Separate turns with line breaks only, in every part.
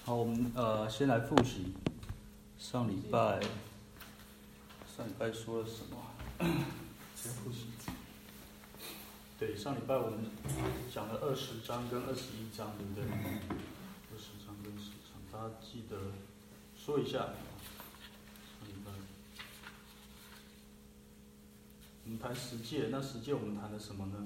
好，我们先来复习上礼拜说了什么？先复习。对，上礼拜我们讲了20章跟21章，对不对？20章跟10章，大家记得说一下。上礼拜我们谈十诫，那十诫我们谈了什么呢？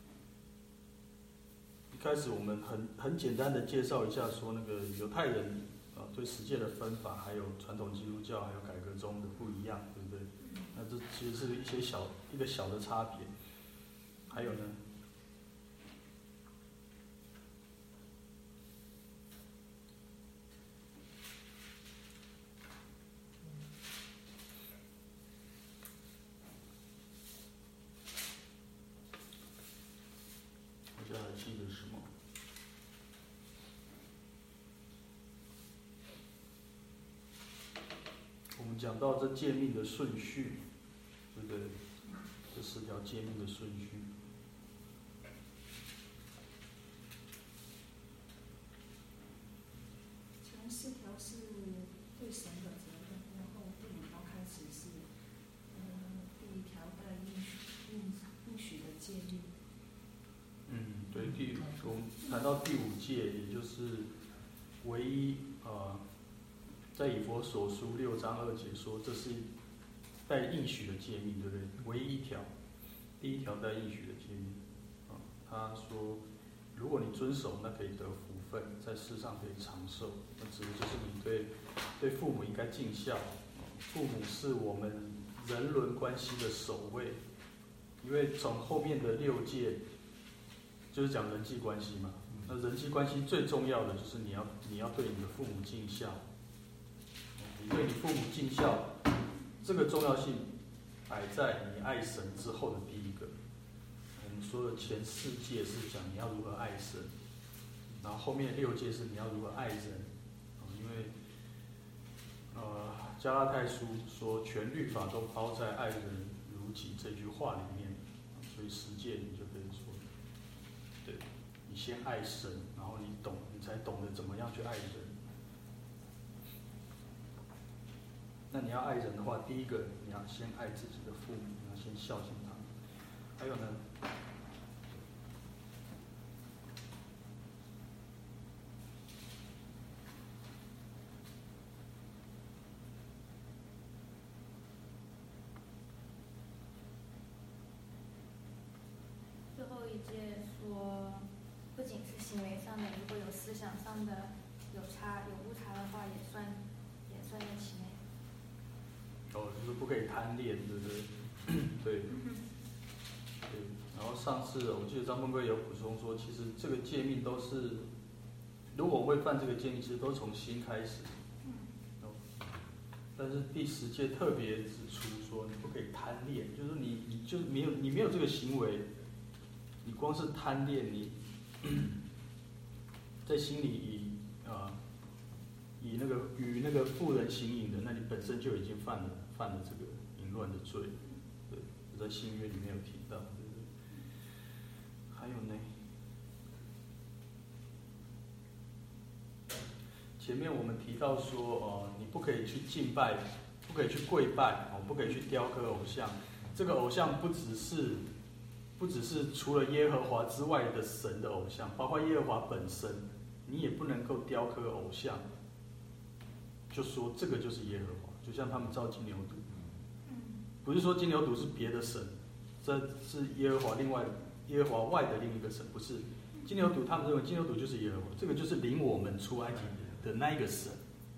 一开始我们很简单的介绍一下，说那个犹太人对十诫的分法，还有传统基督教还有改革宗的不一样，对不对？那这其实是一个小的差别。还有呢？大家还记得什么？我们讲到这诫命的顺序，对不对？这10条诫命的顺序。
前4条是对神的责任，然后第5条开始是第1条带应许的诫命。
对，我们谈到第5诫，也就是唯一在以弗所书6章2节说，这是带应许的诫命，对不对？唯一一条，第1条带应许的诫命。他说，如果你遵守，那可以得福分，在世上可以长寿。那指的就是你对父母应该尽孝。父母是我们人伦关系的首位，因为从后面的6诫就是讲人际关系嘛。那人际关系最重要的就是你要对你的父母尽孝。你对你父母尽孝，这个重要性摆在你爱神之后的第一个。我们说的前4诫是讲你要如何爱神，然后后面6诫是你要如何爱人。因为加拉太书说全律法都包在爱人如己这句话里面，所以10诫你就可以说，对，你先爱神，然后你才懂得怎么样去爱人。那你要爱人的话，第一个你要先爱自己的父母，你要先孝敬他们。还有呢？
最后一诫说，不仅是行为上的，如果有思想上的有误差的话，也算在其内。
就是不可以贪恋，对不对？对。对。然后上次我记得张峰哥有补充说，其实这个诫命都是，如果我会犯这个诫命，其实都从心开始。但是第10诫特别指出说，你不可以贪恋，就是你没有这个行为，你光是贪恋，你在心里与那个妇人行淫的，那你本身就已经犯了这个淫乱的罪。对，在新约里面有提到，对不对？还有呢？前面我们提到说，你不可以去敬拜，不可以去跪拜，不可以去雕刻偶像。这个偶像不只是除了耶和华之外的神的偶像，包括耶和华本身，你也不能够雕刻偶像。就说这个就是耶和华，就像他们造金牛犊，不是说金牛犊是别的神，这是耶和华外的另一个神，不是金牛犊。他们认为金牛犊就是耶和华，这个就是领我们出埃及的那一个神。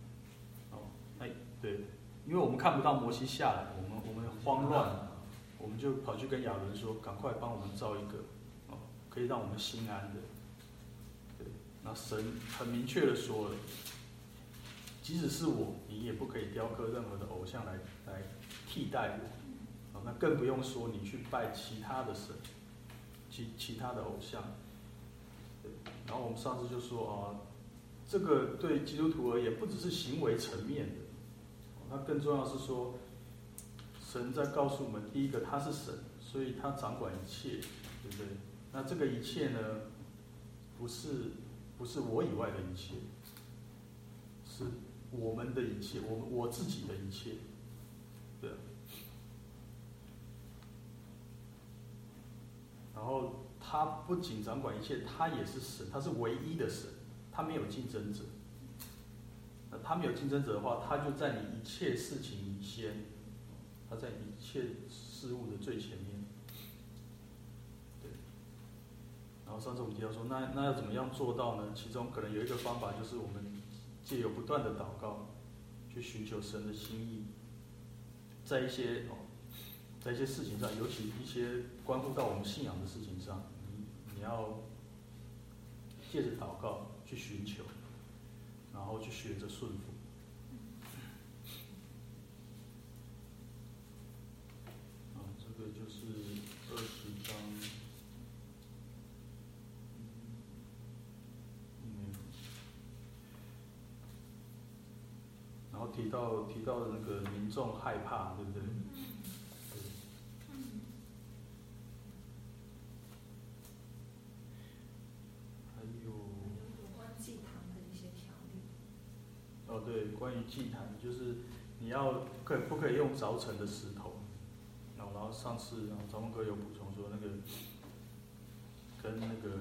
对，因为我们看不到摩西下来，我们慌乱，我们就跑去跟亚伦说，赶快帮我们造一个，可以让我们心安的。对，那神很明确的说了，即使是我，你也不可以雕刻任何的偶像来替代我。那更不用说你去拜其他的神，其他的偶像。对，然后我们上次就说这个对基督徒而言，不只是行为层面的，那更重要是说，神在告诉我们，第一个他是神，所以他掌管一切，对不对？那这个一切呢，不是我以外的一切。 是我们的一切，我自己的一切，对。然后他不仅掌管一切，他也是神，他是唯一的神，他没有竞争者。那他没有竞争者的话，他就在你一切事情以先，他在一切事物的最前面。对。然后上次我们提到说，那要怎么样做到呢？其中可能有一个方法，就是我们藉由不断的祷告，去寻求神的心意，在一些事情上，尤其一些关乎到我们信仰的事情上，你要借着祷告去寻求，然后去学着顺服。这个就是20章。然后提到的那个民众害怕，对不对？对，关于祭坛，就是你要不可以用凿成的石头，然后上次张梦哥有补充说那个跟那个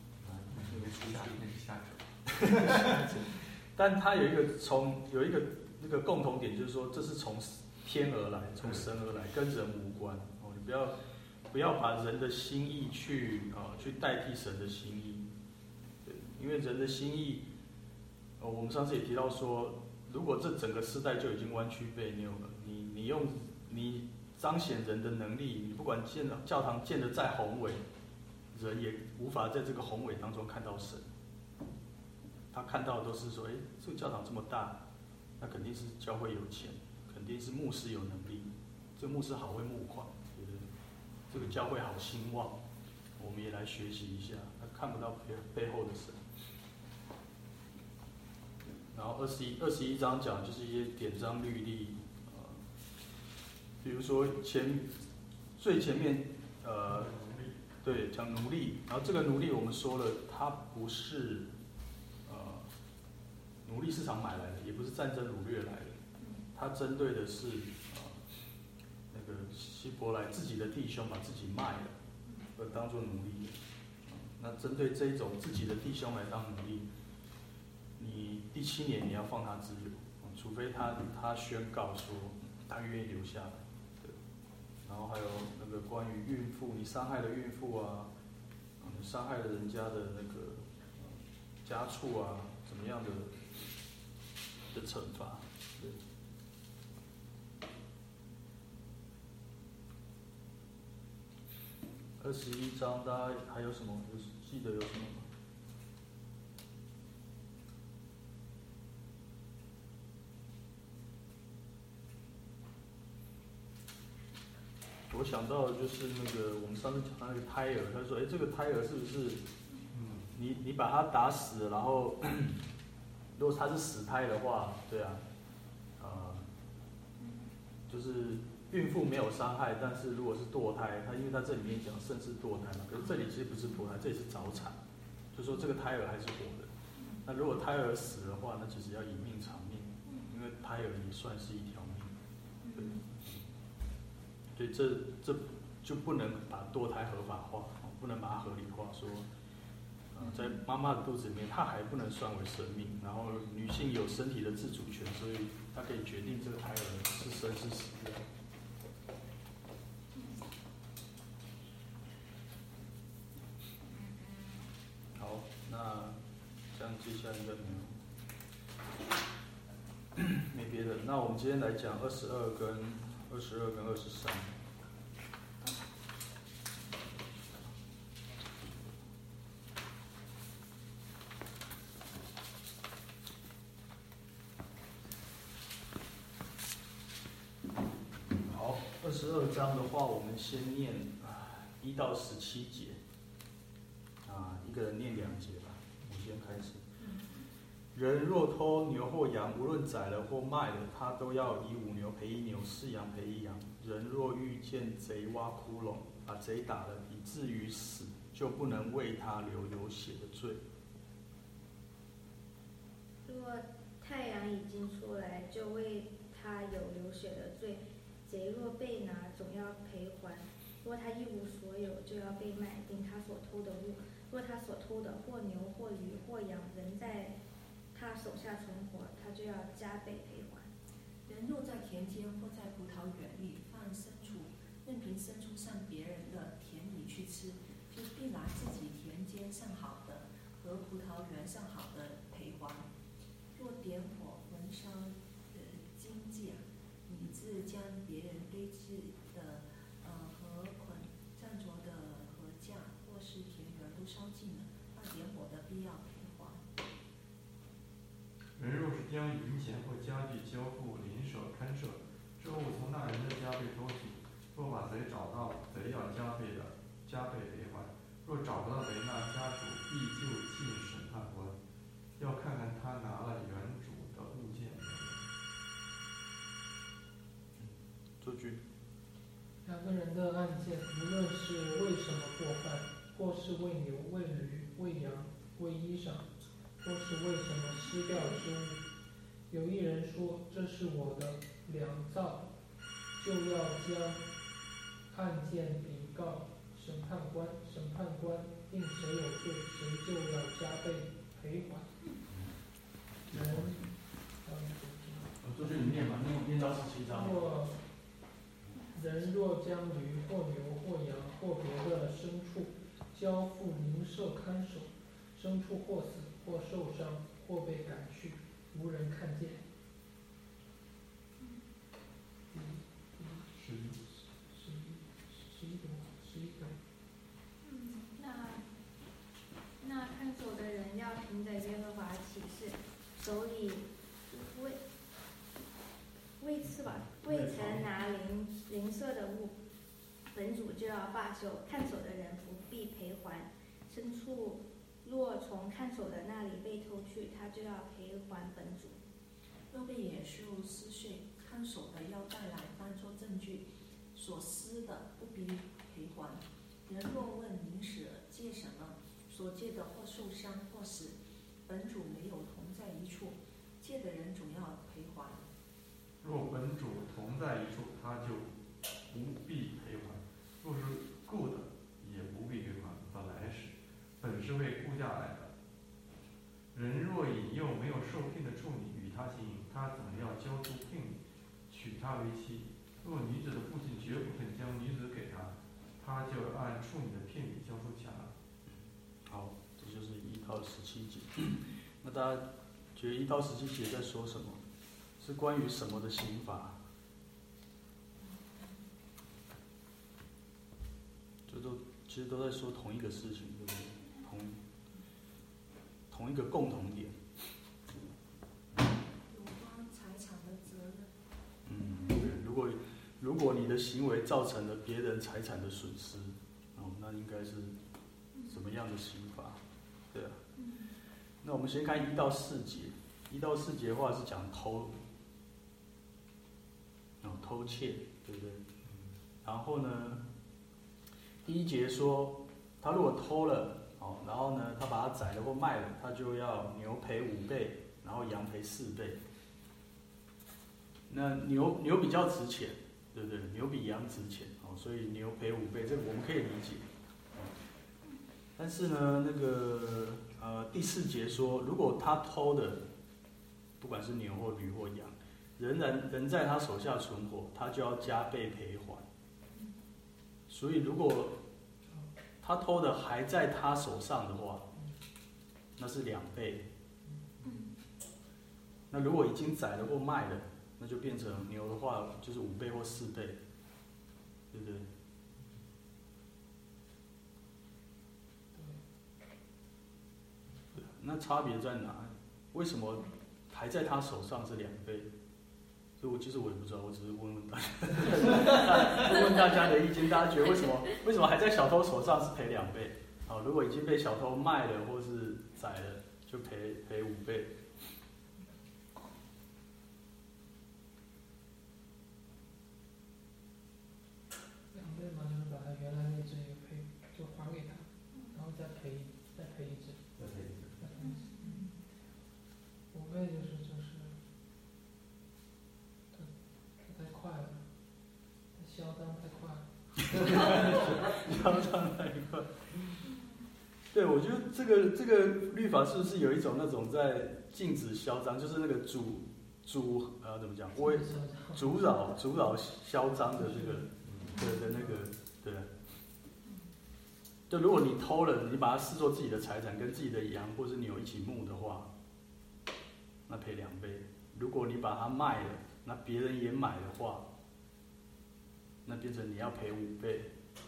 但他有一个那个共同点，就是说这是从天而来，从神而来，跟人无关。你不要把人的心意去代替神的心意，对，因为人的心意。我们上次也提到说，如果这整个世代就已经弯曲背扭了，你彰显人的能力，你不管教堂建得再宏伟，人也无法在这个宏伟当中看到神。他看到的都是说，这个教堂这么大，那肯定是教会有钱，肯定是牧师有能力，这个牧师好会募款，对不对？这个教会好兴旺，我们也来学习一下。他看不到背后的神。然后21章讲就是一些典章律例，比如说最前面对，讲奴隶，然后这个奴隶我们说了，他不是奴隶市场买来的，也不是战争掳掠来的，他针对的是那个希伯来自己的弟兄把自己卖了，而当作奴隶。那针对这一种自己的弟兄来当奴隶，你第7年你要放他自由，除非他宣告说他愿意留下来。对。然后还有那个关于孕妇，你伤害了孕妇啊，你伤害了人家的那个家畜啊，怎么样的惩罚？对。21章大家还有什么？记得有什么吗？我想到的就是那个我们上次讲到那个胎儿，他说：“这个胎儿是不是你把他打死了，然后如果他是死胎的话，对啊，就是孕妇没有伤害，但是如果是堕胎，因为他这里面讲甚至堕胎嘛，可是这里其实不是堕胎，这里是早产，就说这个胎儿还是活的。那如果胎儿死的话，那其实要以命偿命，因为胎儿也算是一条命，对。”所以这就不能把堕胎合法化，不能把它合理化，说，在妈妈的肚子里面，她还不能算为生命。然后女性有身体的自主权，所以她可以决定这个胎儿是生是死。好，那这样接下来应该没别的。那我们今天来讲22跟23。好，22章的话，我们先念1到17节，一个人念2节吧。我先开始。人若偷牛或羊，无论宰了或卖了，他都要以5牛赔1牛，4羊赔1羊。人若遇见贼挖窟窿，把贼打了，以至于死，就不能为他流有血的罪。
若太阳以
经出来，就为他有流血的罪。贼若被拿，总要赔还。若他一无所有，就要被卖，定他所偷的物。若他所偷的或牛或驴或羊，人在他手下存活，他就要加倍赔还。
人若在田间或在葡萄园里放牲畜，任凭牲畜上别人的田里去吃，就必拿自己田间上好的和葡萄园上好的赔还。若点火焚烧荆棘，以致将别人堆积的禾捆站着的禾架或是田园都烧尽了，那点火的必要赔还。
人若是将银钱或家具交付邻舍看守，这物从那人的家被偷去，若把贼找到，贼要加倍赔还。若找不到贼，那家主必就近审判官，要看看他拿了原主的物件没有。
周军。
两个人的案件，无论是为什么过犯，或是为牛、为驴、为羊、为衣裳，或是为什么失掉之物，有一人说这是我的良造，就要将案件禀告审判官，审判官定谁有罪，谁就要加倍赔还。人，
周军你念吧，念到17章。
人若将驴或牛或羊或别的牲畜交付邻舍看守，牲畜或死或受伤或被赶去，无人看见。
那看守的人要凭着耶和华起誓，手里未曾拿邻舍的物，本主就要罢休，看守的人不必赔还。牲畜若从看守的那里被偷去，他就要赔还本主。
若被野兽撕碎，看守的要带来当作证据，所撕的不必赔还。人若问邻舍借什么，所借的或受伤或死，本主没有同在一处，借的人总要赔还。
若本主同在一处，他就不必赔还；若是雇的，也不必赔还。本来本是为雇价来的。人若引诱没有受聘的处女与他行淫，他总要交出聘礼，娶她为妻。若女子的父亲绝不肯将女子给他，他就按处女的聘礼交出钱来。
好，这就是1到17节。那大家觉得1到17节在说什么？是关于什么的刑罚？其实都在说同一个事情，对不对？同一个共同点。
有关财产的责任。
对，如果你的行为造成了别人财产的损失，那应该是什么样的刑罚？对啊。那我们先看1到4节。1到4节的话是讲偷窃，对不对？然后呢，第1节说，他如果偷了，然后呢，他把它宰了或卖了，他就要牛赔5倍，然后羊赔4倍。那牛比较值钱，对不对？牛比羊值钱，所以牛赔5倍，这个我们可以理解。但是呢，第4节说，如果他偷的，不管是牛或驴或羊，人在他手下存活，他就要加倍赔还。所以如果他偷的还在他手上的话，那是2倍。那如果已经宰了或卖了，那就变成牛的话就是5倍或4倍，对不对？那差别在哪？为什么还在他手上是2倍？所以其实我也不知道，我只是问大家，问大家的意见。大家觉得为什么还在小偷手上是赔2倍？如果已经被小偷卖了或是宰了，就赔5倍。
2倍嘛，就是把他原来那只也就还给他，然后再赔一只。5倍就是
嚣张那一块。对，我觉得这个律法是不是有一种那种在禁止嚣张，就是那个怎么讲，阻扰嚣张的这个的那个对。就如果你偷了，你把它视作自己的财产，跟自己的羊或是牛一起牧的话，那赔2倍。如果你把它卖了，那别人也买的话，那变成你要赔5倍。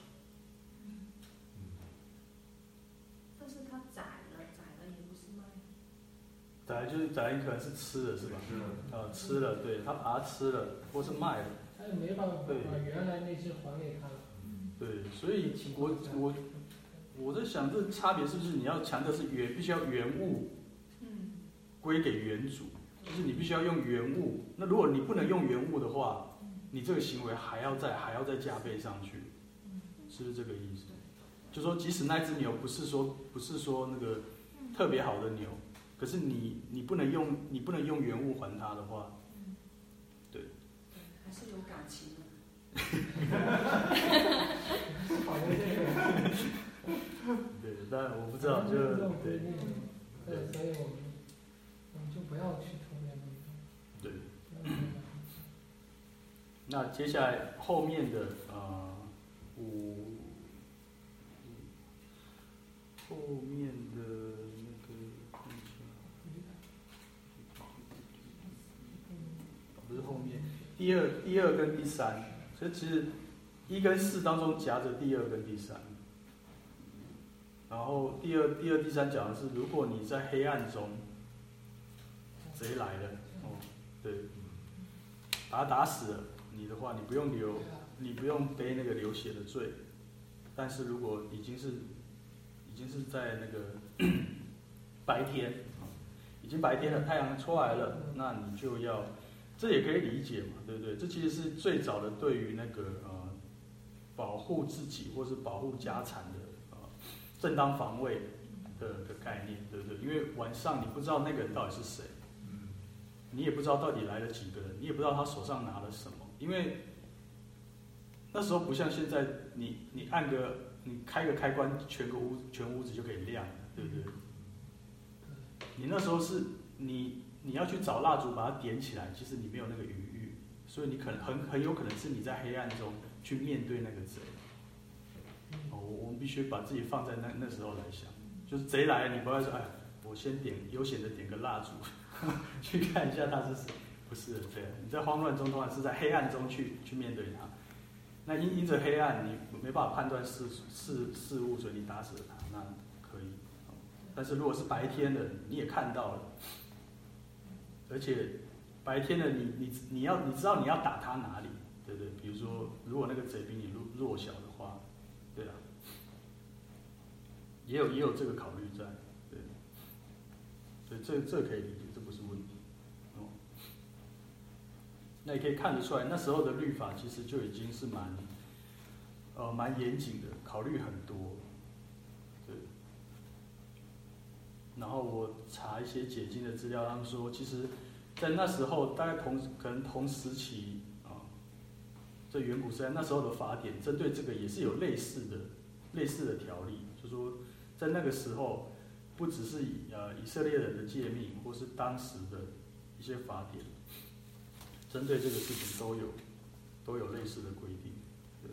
但是他宰了也不是卖。
宰了，可能是吃了是吧？吃了，对，他把它吃了，或是卖了。
他也没办法把原来那些还给他了。
对，所以我在想，这差别是不是你要强调是必须要原物归给原主，就是你必须要用原物。那如果你不能用原物的话，你这个行为还要再加倍上去，是不是这个意思？就说即使那只牛不是说那个特别好的牛，可是你不能用原物还它的话，对，
还是有感情的。
对，但我不知道，就对，
所以我们就不要去偷别人的。
对。那接下来后面的后面的那个不是后面，第二跟第3，所以其实1跟4当中夹着第2跟第3。然后第二、第3讲的是，如果你在黑暗中，贼来了，对，把他打死了，你的话，你不用背那个流血的罪。但是如果已经是在那个白天，已经白天了，太阳出来了，那你就要，这也可以理解嘛，对不对？这其实是最早的对于那个保护自己或是保护家产的正当防卫的概念，对不对？因为晚上你不知道那个人到底是谁，你也不知道到底来了几个人，你也不知道他手上拿了什么，因为那时候不像现在，你开个开关，全屋子就可以亮了，对不对？你那时候是你要去找蜡烛把它点起来，其实你没有那个余裕，所以你可能很有可能是你在黑暗中去面对那个贼。我们必须把自己放在那时候来想，就是贼来了，你不要说哎，我先悠闲的点个蜡烛，去看一下他是谁，不是这样。你在慌乱中，通常是在黑暗中去面对他。那因着黑暗，你没办法判断事物，所以你打死了他，那可以。但是如果是白天的，你也看到了，而且白天的你知道你要打他哪里，对不对？比如说，如果那个贼比你弱小的话，对啊，也有这个考虑在，对，所以这可以理解，这不是问题。那也可以看得出来，那时候的律法其实就已经是蛮严谨的，考虑很多。对。然后我查一些解经的资料，他们说，其实，在那时候大概可能同时期在远古时代那时候的法典，针对这个也是有类似的条例，就说在那个时候，不只是以色列人的诫命，或是当时的一些法典。针对这个事情都有类似的规定，对。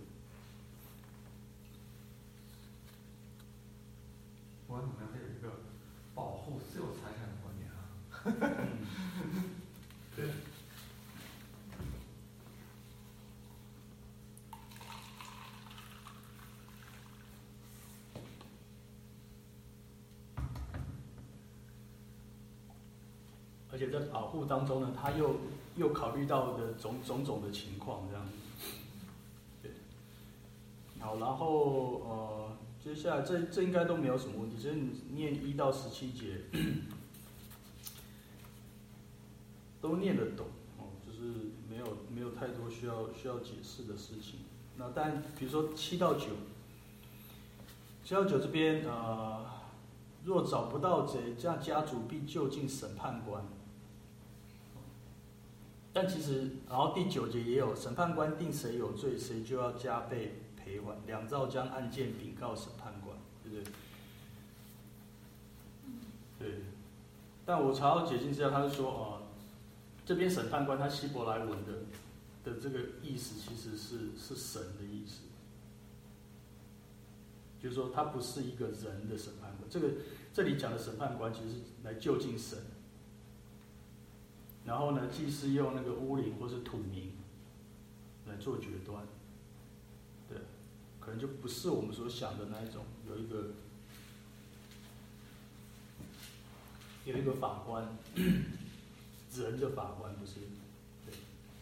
我怎么还有一个保护私有财产的观念啊？
对。而且在保护当中呢，他又考虑到的种种的情况，这样子。对。好，然后接下来这应该都没有什么问题，就是你念1到17节，都念得懂，就是没有太多需要解释的事情。那但比如说7到9这边若找不到贼，家主必就近审判官。但其实，然后第9节也有审判官定谁有罪，谁就要加倍赔还。两造将案件禀告审判官，对不对？对。但我查到解经资料，他是说这边审判官他希伯来文的这个意思其实是神的意思，就是说他不是一个人的审判官。这里讲的审判官其实是来就近神。然后呢，祭司用那个乌灵或是土明来做决断，对，可能就不是我们所想的那一种，有一个法官，人的法官不是，对。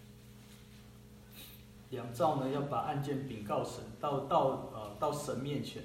两造呢要把案件禀告审，到神面前，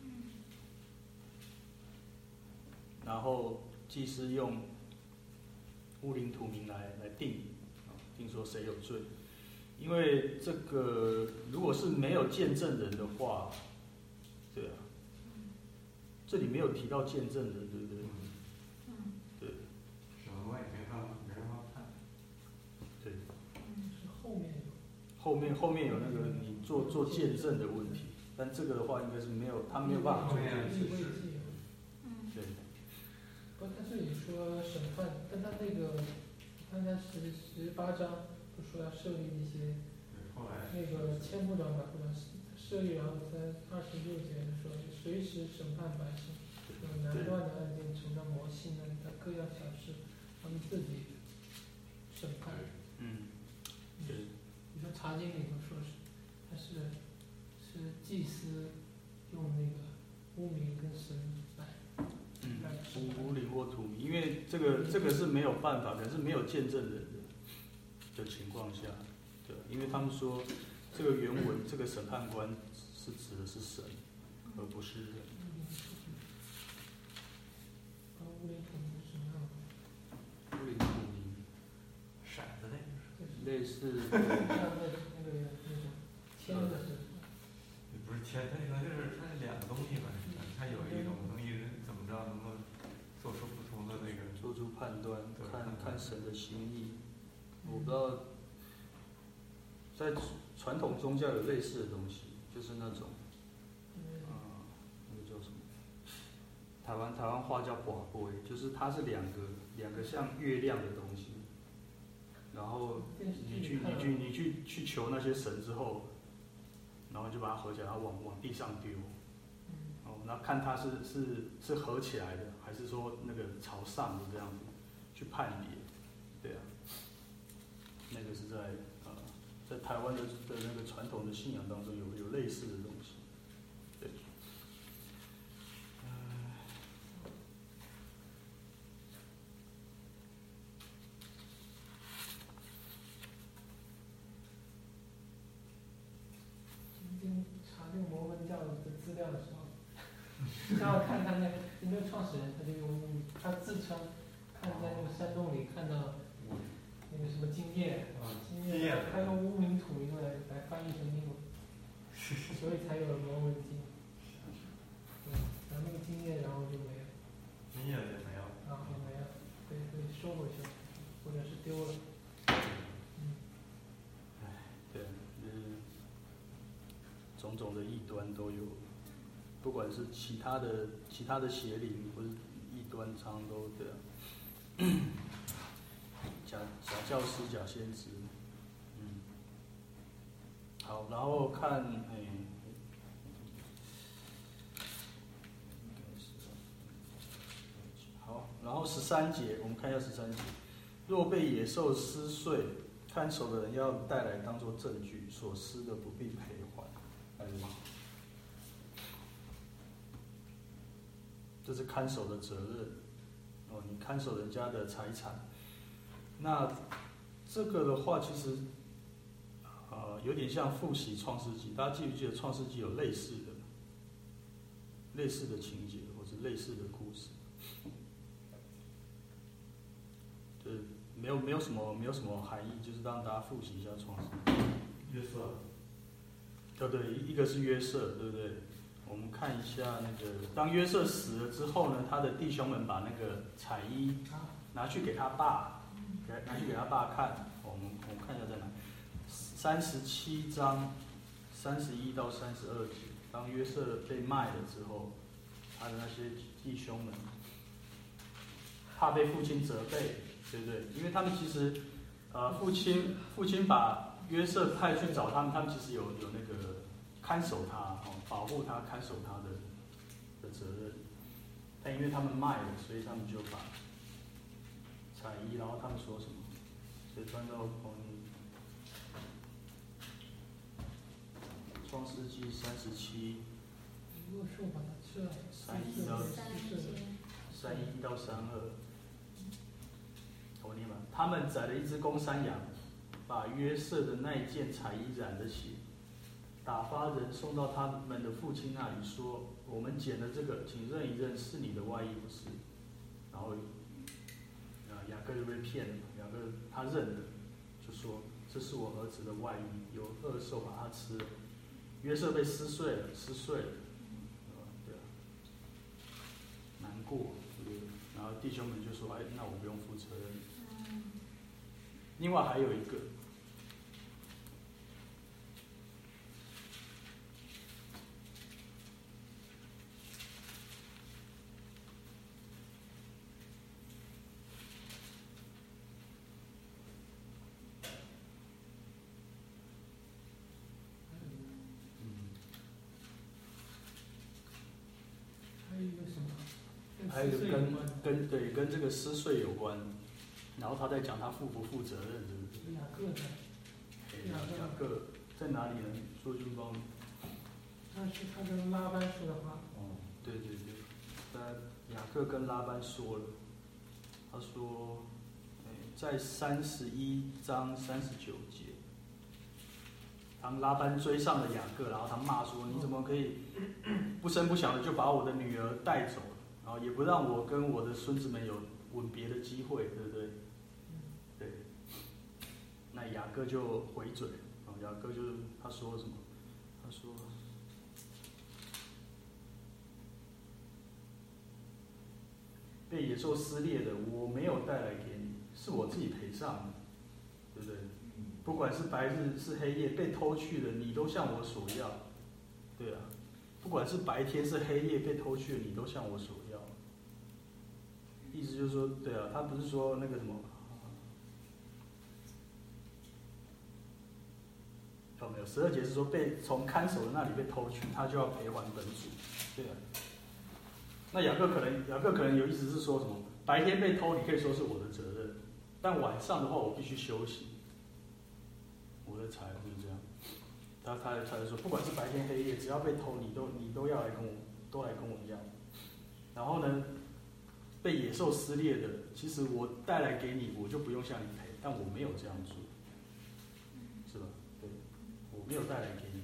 然后祭司用乌灵土明来定说谁有罪。因为这个如果是没有见证人的话，对啊，这里没有提到见证人，对不对？对。
审判官也没办法判。
对。
是后面有。
后面有那个你做见证的问题，但这个的话应该是没有，他没有办法做见证。对。
不过他这里说审判，但他那个，看他18章不说要设立一些，那个千夫长把不长设立，然后在26节说随时审判百姓，有难断的案件呈到摩西那里，他各样小事，他们自己审判。
对。
你说查经里头说是，他是祭司用那个污名跟神来。
无灵或土明，因为这个是没有办法，可是没有见证人的情况下，对，因为他们说这个原文这个审判官是指的是神，而不是人。
无灵土明是什么样的？
无灵土明，
骰子那个。
类似。
像那种签的是。
不是签，它就是它是两个东西嘛，它有一种东西怎么着能够做出不同的那个，
做出判断，看神的心意。我不知道，在传统宗教有类似的东西，就是那种，那个叫什么？台湾话叫寡杯，就是它是两个像月亮的东西，然后你去求那些神之后。然后就把它合起来，然后往地上丢，然后看它是合起来的，还是说那个朝上的这样子去判别，对啊，那个是在台湾的那个传统的信仰当中有类似的东西，对，
查这个摩门教的资料的时候，刚好看他那个创始人，他就用他自称看在那个山洞里看到那个什么经验，他用乌名土名来翻译成英文，所以才有了摩门经。然后那个经验然后就没了。
经验也没了。
也没了，被收回去了，或者是丢了。
对，种种的异端都有，不管是其他的邪灵或是异端，常常都对啊，假教师、假先知，好，然后看好，然后13节，我们看一下13节，若被野兽撕碎，看守的人要带来当作证据，所施的不必赔还。这是看守的责任你看守人家的财产。那这个的话，其实有点像复习创世纪，大家记不记得创世纪有类似的情节，或是类似的故事？就是没有什么含义，就是让大家复习一下创世纪。
约瑟。
对，一个是约瑟，对不对？我们看一下那个，当约瑟死了之后呢，他的弟兄们把那个彩衣拿去给他爸，看。我们看一下在哪，37章 31到32节，当约瑟被卖了之后，他的那些弟兄们怕被父亲责备，对不对？因为他们其实，父亲把约瑟派去找他们，他们其实有那个看守他，保护他、看守他的责任。但因为他们卖了，所以他们就把彩衣，然后他们说什么？所以翻到创世纪37。
如果说把它吃了
31到31到32，我念吧。他们宰了一只公山羊，把约瑟的那一件彩衣染了血，打发人送到他们的父亲那里，说：“我们捡了这个，请认一认，是你的外衣不是？”然后，雅各就被骗了。雅各他认了，就说：“这是我儿子的外衣，有恶兽把它吃了。”约瑟被撕碎了，对啊，难过，对不对？然后弟兄们就说：“哎，那我不用负责任。”另外还有一个，
还有一个什么？
还有一个跟这个撕碎有关，然后他在讲他负不负责任，是不是？
雅各的。
雅各在哪里呢？说军帮。
那是他跟拉班说的话。
对，雅各跟拉班说了，他说，在31章39节，当拉班追上了雅各，然后他骂说：“你怎么可以不声不响的就把我的女儿带走了？然后也不让我跟我的孙子们有吻别的机会，对不对？”对。那雅各就回嘴，雅各就他说什么？他说：“被野兽撕裂的，我没有带来给你，是我自己赔上的，对不对？不管是白日是黑夜，被偷去的，你都向我索要，对啊。不管是白天是黑夜，被偷去的，你都向我索要。意思就是说，对啊，他不是说那个什么，有没有？12节是说从看守的那里被偷去，他就要赔还本主，对啊。那雅各可能有意思是说什么？白天被偷，你可以说是我的责任，但晚上的话，我必须休息。我的财物是这样。他就说，不管是白天黑夜，只要被偷，你都要来跟我要。然后呢，被野兽撕裂的，其实我带来给你，我就不用向你赔，但我没有这样做，是吧？对，我没有带来给你。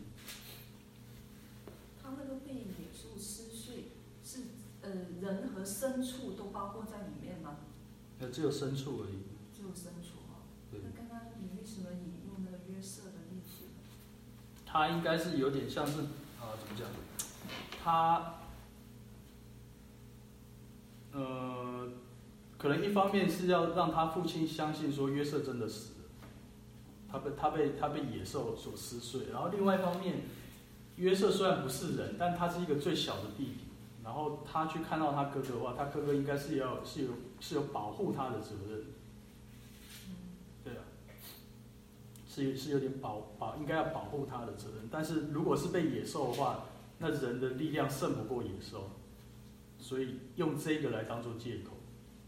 他那个被野兽撕碎是人和牲畜都包括在里面吗？
只有牲畜而已。
只有牲畜哈。
对。
那刚刚你为什么引用那个约瑟的例子？
他应该是有点像是怎么讲？他可能一方面是要让他父亲相信说约瑟真的死了，他被野兽所撕碎，然后另外一方面，约瑟虽然不是人，但他是一个最小的弟弟，然后他去看到他哥哥的话，他哥哥应该是有保护他的责任，对啊，是有点应该要保护他的责任，但是如果是被野兽的话，那人的力量胜不过野兽，所以用这个来当做借口。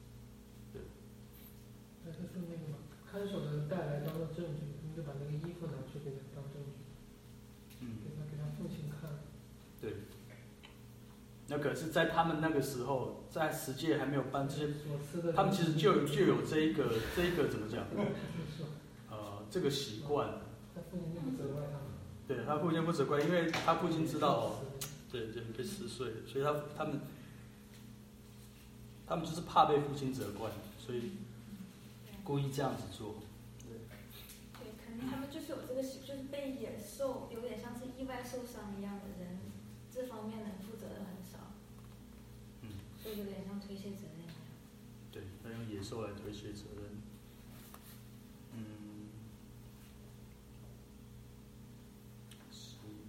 他说那个嘛，看守的人带来当做证据，你就把那个衣服拿去给他当证据，给他父亲看。
对。那可是，在他们那个时候，在十诫还没有颁这些，他们其实就有这一个怎么讲？这个习惯。
他父亲就不责怪他们。
对，他父亲不责怪，因为他父亲知道，对，人被撕碎了，所以他们就是怕被父亲责怪，所以故意这样子做。
对，可能他们就是有这个习，就是被野兽有点像是意外受伤一样的人，这方面能负责的很少。所以有点像推卸责任一样。
对，他用野兽来推卸责任。11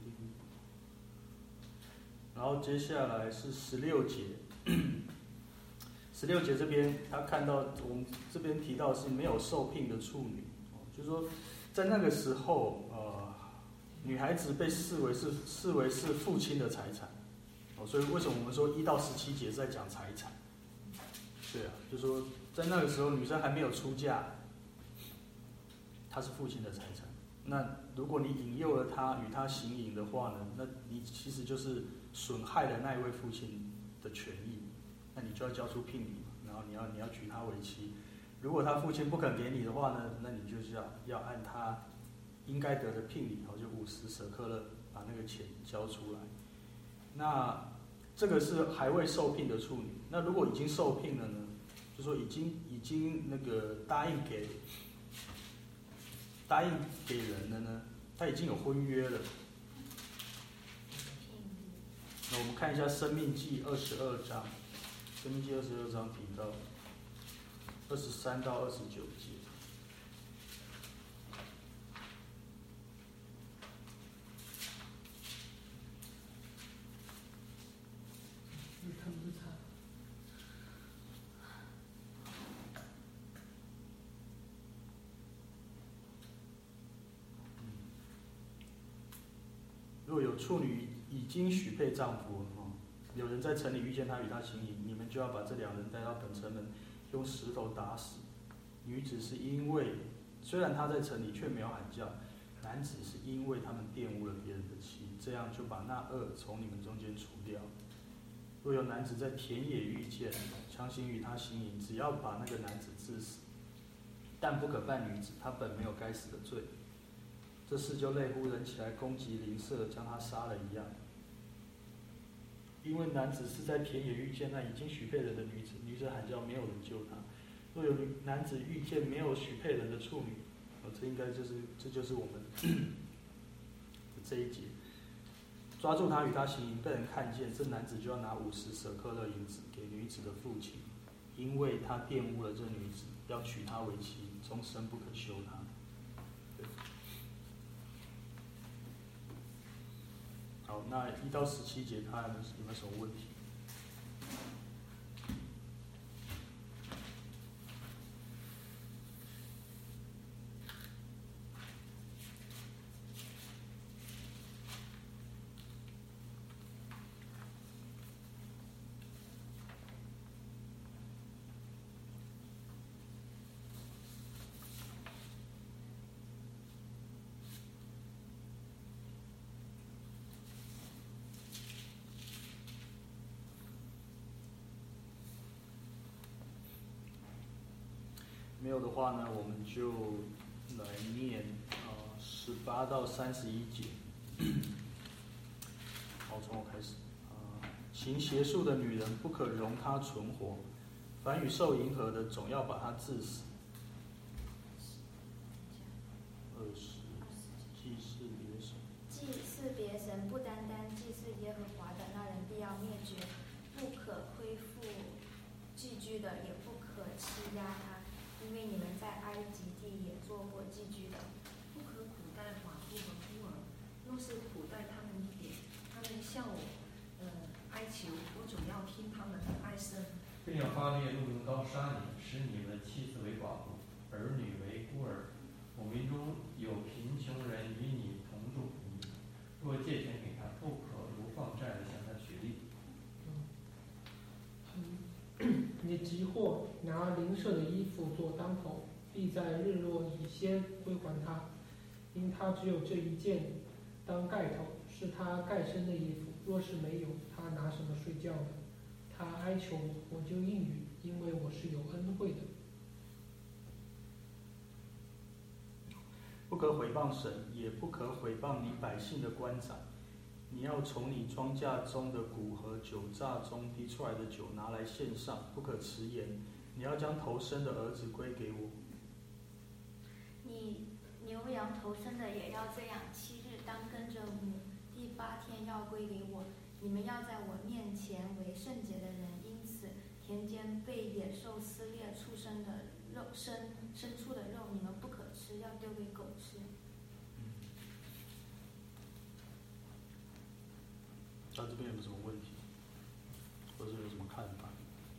然后接下来是16节。16节这边他看到我们这边提到是没有受聘的处女，就是说在那个时候，女孩子被视为是父亲的财产，所以为什么我们说1到17节是在讲财产？对啊，就是说在那个时候女生还没有出嫁，她是父亲的财产。那如果你引诱了她与她行淫的话呢，那你其实就是损害了那一位父亲的权益。那你就要交出聘礼，然后你要娶她为妻。如果他父亲不肯给你的话呢，那你就是要按他应该得的聘礼，然后就50舍客勒把那个钱交出来。那这个是还未受聘的处女。那如果已经受聘了呢，就说已经那个答应给人了呢，他已经有婚约了。那我们看一下《申命记》22章。申命记22章提到23到29节。若有处女已经许配丈夫，有人在城里遇见他与他行淫，你们就要把这2人带到本城门，用石头打死。女子是因为虽然她在城里，却没有喊叫；男子是因为他们玷污了别人的妻，这样就把那恶从你们中间除掉。若有男子在田野遇见，强行与他行淫，只要把那个男子治死，但不可办女子，他本没有该死的罪。这事就类乎人起来攻击邻舍，将他杀了一样。因为男子是在田野遇见那已经许配人的女子，女子喊叫，没有人救她。若有男子遇见没有许配人的处女，这就是我们这一节，抓住他与他行淫，被人看见，这男子就要拿50舍客勒银子给女子的父亲，因为他玷污了这女子，要娶她为妻，终身不可休她。好，那1到17节他有没有什么问题？没有的话呢，我们就来念18到31节。好，从我开始。行邪术的女人不可容她存活，凡与兽迎合的，总要把她治死。20，祭祀别神。
祭祀别神不单单祭祀耶和华的，那人必要灭绝；不可亏负寄居的，也不可欺压他，因为你们在埃及地也做过寄居的。
不可苦待寡妇和孤儿，若是苦待他们一点，他们向我哀求，我总要听他们的哀声。
并要发烈怒，用刀杀你，使你们的妻子为寡妇，儿女为孤儿。我民中有贫穷人与你同住，若借钱给他，不可如放债的向他取利。
你急祸拿邻舍的衣服做当头，必在日落以先归还他，因他只有这一件当盖头，是他盖身的衣服。若是没有，他拿什么睡觉呢？他哀求我，我就应允，因为我是有恩惠的。
不可毁谤神，也不可毁谤你百姓的官长。你要从你庄稼中的谷和酒榨中滴出来的酒拿来献上，不可迟延。你要将头生的儿子归给我。
你牛羊头生的也要这样，7日当跟着母，第8天要归给我。你们要在我面前为圣洁的人，因此田间被野兽撕裂畜生的肉、牲畜的肉，你们不可吃，要丢给狗吃。
他这边有什么问题，或者是有什么看法？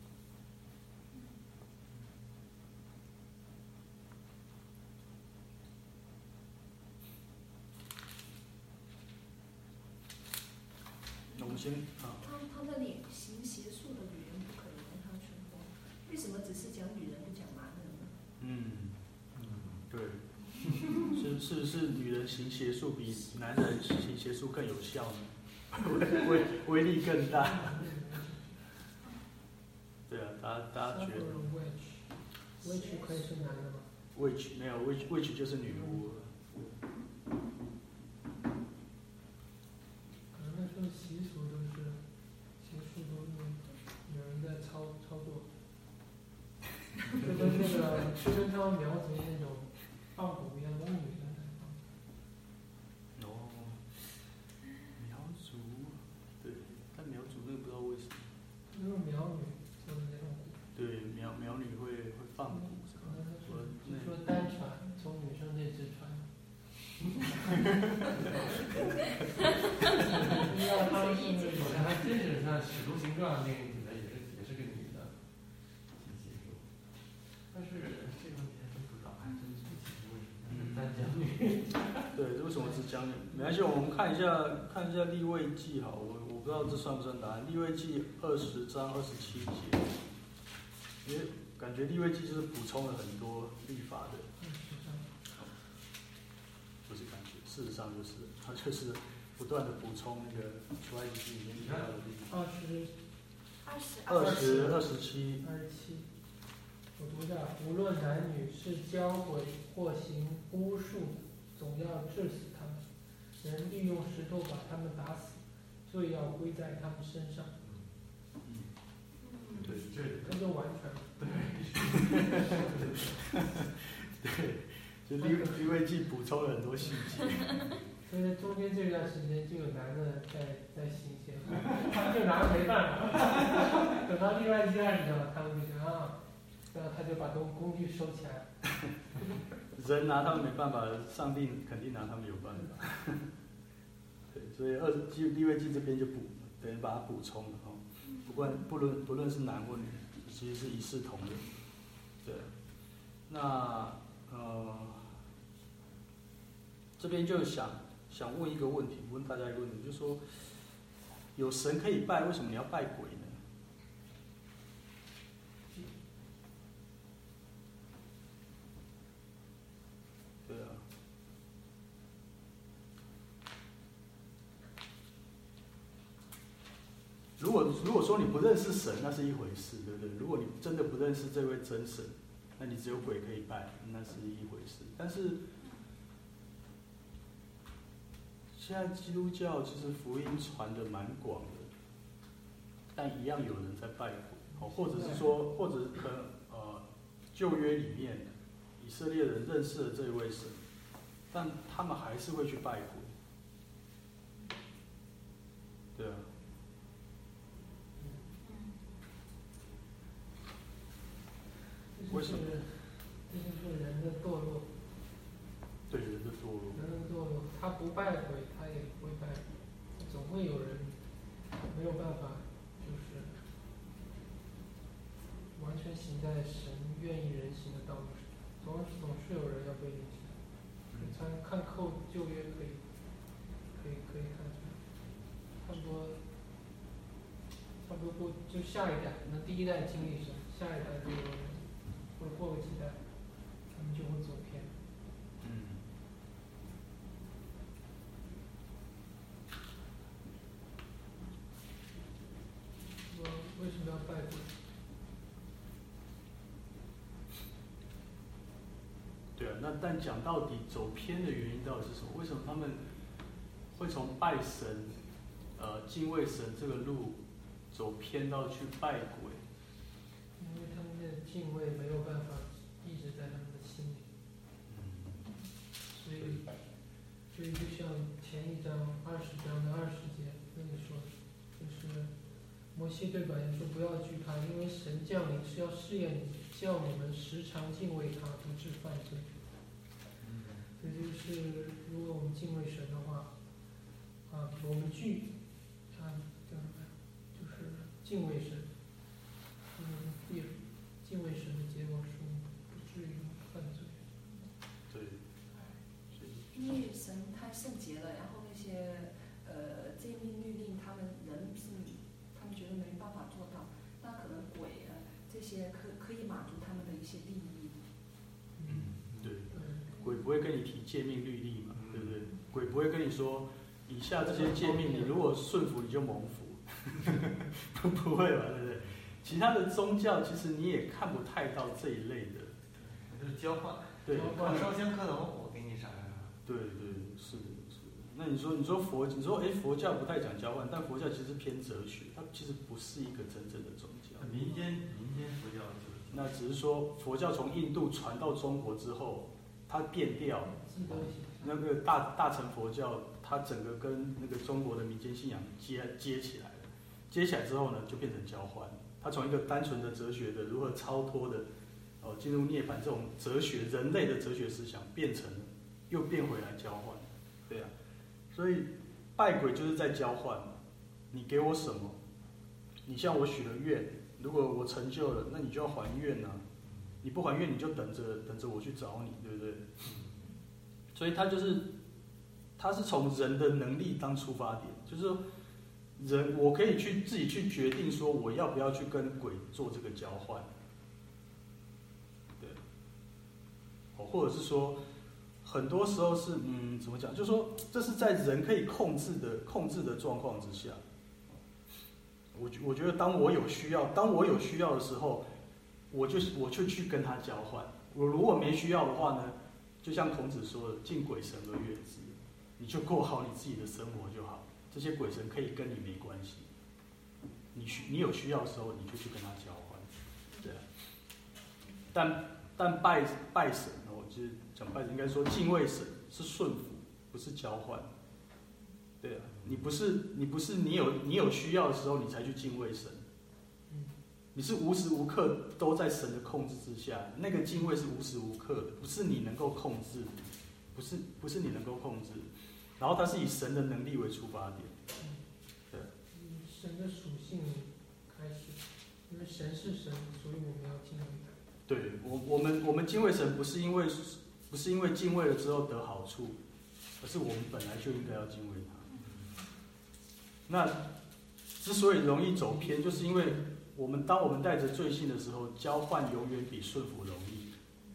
那我们先啊，
他那里行邪术的女人不可能跟他成功，为什么只是讲女人不讲男人呢？
对，是女人行邪术比男人行邪术更有效呢，威力更大。对啊，大家觉得
witch 可以是男的吗
witch 没有 witch 就是女巫。
可能那时候习俗都是邪术都是有人在操作，就跟他们描述那种放蛊一样，都是女人在放。
哦，苗族，对，但苗族那个不知道为什么。
那是苗女做的那种蛊。
对，苗女会放蛊，
可能就是说单传，从女生这支传。不知道他们是
好像还真是像《使徒行传》那个女的也是个女的，挺邪术。但是这个问题还真不知道，还真是不清楚为什么单讲女。
对，为什么是将军？没关系，我们看一下利未记好，我不知道这算不算答案。利未记20章27节，因为感觉利未记就是补充了很多律法的，不是感觉，事实上就是它就是不断的补充那个出埃及记里面提到的律法。27，
我读一下，无论男女是交鬼或行巫术，总要治死他们。人利用石头把他们打死，罪要归在他们身上。
对，
这就完全。
对，就利未记补充了很多细节。
所以中间这段时间就有男的在行邪术，他们就拿他没办法。等到利未记2章，他们就讲啊，然后他就把工具收起来。
人拿他们没办法，上帝肯定拿他们有办法。对，所以利未记这边就等于把它补充了哦。不论是男或女，其实是一视同仁。对，那这边就想问一个问题，问大家一个问题，就是说，有神可以拜，为什么你要拜鬼呢？对啊。如果说你不认识神，那是一回事，对不对？如果你真的不认识这位真神，那你只有鬼可以拜，那是一回事。但是现在基督教其实福音传的蛮广的，但一样有人在拜鬼，或者是说，或者可能旧约里面以色列人认识了这位神，但他们还是会去拜鬼，对啊。为什么？
这就是人的堕落。
对，人的堕落。
人的堕落，他不拜鬼，他也不会拜鬼，总会有人没有办法，就是完全行在神愿意人行的道路上，总是有人要被影响。你看旧约可以看出来，差不多过就下一代，可能第一代经历神，下一代就有人。或者过个几代，他们就会走偏。我为什么要拜鬼？
对啊，但讲到底，走偏的原因到底是什么？为什么他们会从拜神、敬畏神这个路走偏到去拜鬼？
因为他们的敬畏没有办法一直在他们的心里，所以就像前一章20章的20节那里说，就是摩西对百姓说不要惧怕，因为神降临是要试验你，叫你们时常敬畏他，不致犯罪。这就是如果我们敬畏神的话，我们
邪了，然后那些戒命律令，他们觉得没办法做到，那可能鬼这些可以满足他们的一些利益。
对，鬼不会跟你提诫命律例嘛，对不对？鬼不会跟你说以下这些诫命，你如果顺服你就蒙福，不会吧，对不对？其他的宗教其实你也看不太到这一类的，
就是交换。
对，
我烧香磕头，我给你啥啥啥。
对，是的。那你说佛教不太讲交换，但佛教其实偏哲学，它其实不是一个真正的宗教。
民间佛教就是
那只是说佛教从印度传到中国之后，它变调了。那个大乘佛教，它整个跟那个中国的民间信仰接起来了。接起来之后呢，就变成交换。它从一个单纯的哲学的如何超脱的，进入涅槃这种哲学人类的哲学思想，又变回来交换。对啊。所以拜鬼就是在交换嘛，你给我什么，你向我许了愿，如果我成就了，那你就要还愿啊。你不还愿，你就等着我去找你，对不对？所以他是从人的能力当出发点，就是说我可以自己去决定说我要不要去跟鬼做这个交换，对，或者是说。很多时候是怎么讲？就是说，这是在人可以控制的状况之下。我觉得当我有需要的时候，我就去跟他交换。我如果没需要的话呢，就像孔子说的“敬鬼神而远之”，你就过好你自己的生活就好。这些鬼神可以跟你没关系。你有需要的时候，你就去跟他交换，对啊。但拜神，我就是讲拜神，应该说敬畏神是顺服，不是交换。对啊，你不是你有需要的时候你才去敬畏神，你是无时无刻都在神的控制之下，那个敬畏是无时无刻的，不是你能够控制，不是你能够控制，然后它是以神的能力为出发点。对，
神的属性开始，因为神是神，所以我们要敬畏他。
对，我们敬畏神不是因为敬畏了之后得好处，而是我们本来就应该要敬畏他。那之所以容易走偏，就是因为当我们带着罪性的时候，交换永远比顺服容易。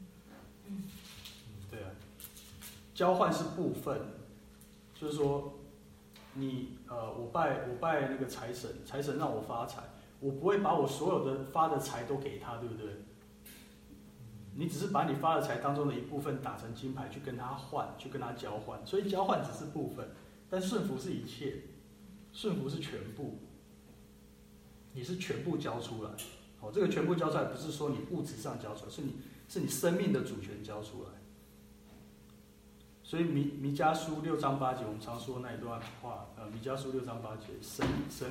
对啊，交换是部分，就是说我拜那个财神，财神让我发财，我不会把我所有的发的财都给他，对不对？你只是把你发的财当中的一部分打成金牌去跟他换，去跟他交换，所以交换只是部分，但顺服是一切，顺服是全部，你是全部交出来。这个全部交出来不是说你物质上交出来，是你生命的主权交出来。所以弥迦书6章8节，我们常说那一段话，弥迦书6章8节，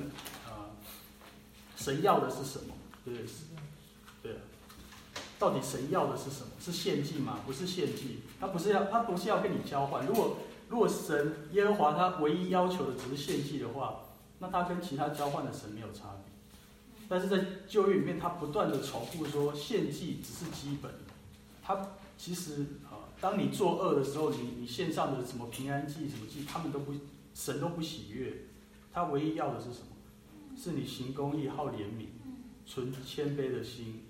神要的是什么？对啊。到底神要的是什么？是献祭吗？不是献祭，他不是要跟你交换。如果神耶和华他唯一要求的只是献祭的话，那他跟其他交换的神没有差别。但是在旧约里面，他不断的重复说，献祭只是基本。他其实当你作恶的时候，你献上的什么平安祭、什么祭，神都不喜悦。他唯一要的是什么？是你行公义、好怜悯、存谦卑的心。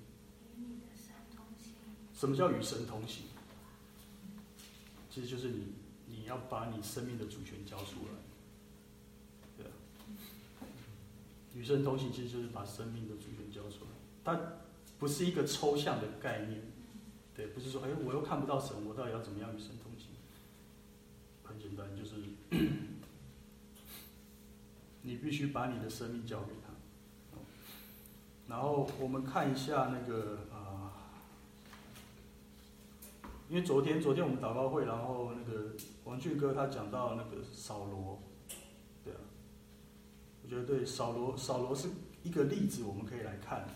什么叫与神同行？其实就是你要把你生命的主权交出来，对啊。与神同行其实就是把生命的主权交出来，它不是一个抽象的概念，对，不是说我又看不到神，我到底要怎么样与神同行？很简单，就是你必须把你的生命交给他。然后我们看一下那个因为昨天我们祷告会，然后那个王俊哥他讲到那个扫罗，对啊，我觉得对扫罗是一个例子，我们可以来看。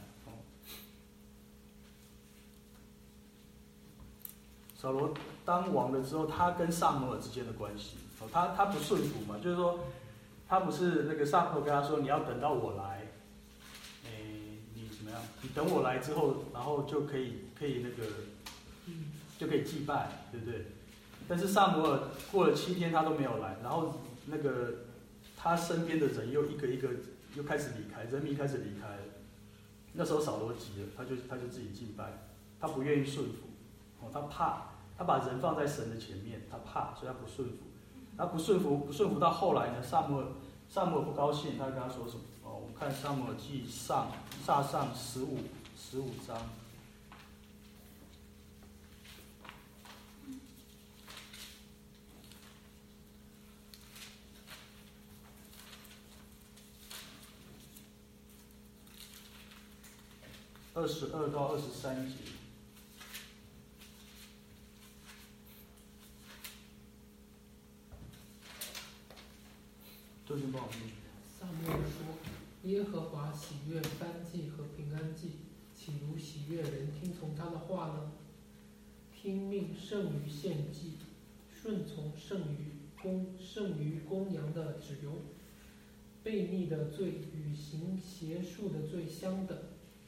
扫罗当王了之后，他跟撒母耳之间的关系，他不顺服嘛，就是说他不是那个撒母耳跟他说你要等到我来，你怎么样？你等我来之后，然后就可以那个。就可以祭拜，对不对？ 但是撒母耳过了7天他都没有来，然后那个他身边的人又一个一个又开始离开，人民开始离开了。那时候扫罗急了，他就自己敬拜，他不愿意顺服，他怕，他把人放在神的前面，他怕，所以他不顺服。他不顺服到后来呢，撒母耳不高兴，他跟他说什么？我们看撒母耳记上15章。22到23节，周军帮我念。
撒母耳说：“耶和华喜悦燔祭和平安祭，岂如喜悦人听从他的话呢？听命胜于献祭，顺从胜于公羊的脂油。悖逆的罪与行邪术的罪相等。”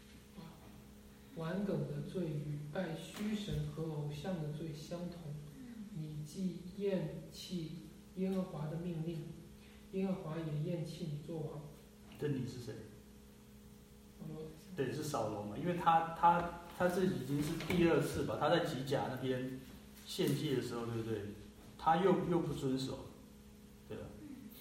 顽梗的罪与拜虚神和偶像的罪相同。你既厌弃耶和华的命令，耶和华也厌弃你做王。
这你是谁？
哦，
对，是扫罗嘛，因为他是已经是第2次吧，他在吉甲那边献祭的时候，对不对？他又不遵守，对吧？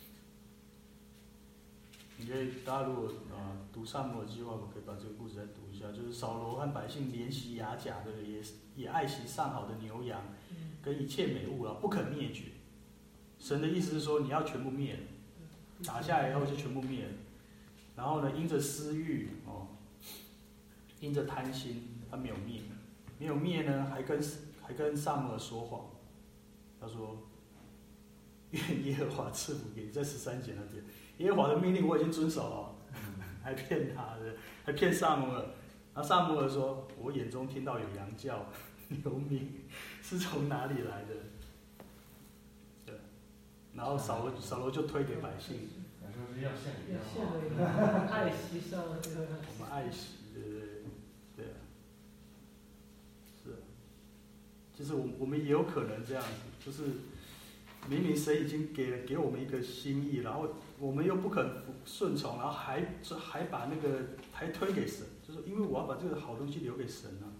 你可以，大家如果读撒母耳记的话，我可以把这个故事再读一下。就是扫罗和百姓怜惜雅甲的，也爱惜上好的牛羊，跟一切美物了，不肯灭绝。神的意思是说，你要全部灭了，打下来以后就全部灭了。然后呢，因着私欲因着贪心，他没有灭，没有灭呢，还跟撒母耳说谎，他说：“愿耶和华赐福给你。”在13节那边，耶和华的命令我已经遵守了，还骗他的，还骗撒母耳。然后撒母耳说：“我眼中听到有羊叫、牛鸣，是从哪里来的？”对，然后扫罗就推给百姓。
说是要献给
爱惜上了这个。
我们爱惜，对啊，是啊。其实我们也有可能这样子，就是明明神已经给我们一个心意，然后我们又不肯顺从，然后还把那个还推给神，就是因为我要把这个好东西留给神啊。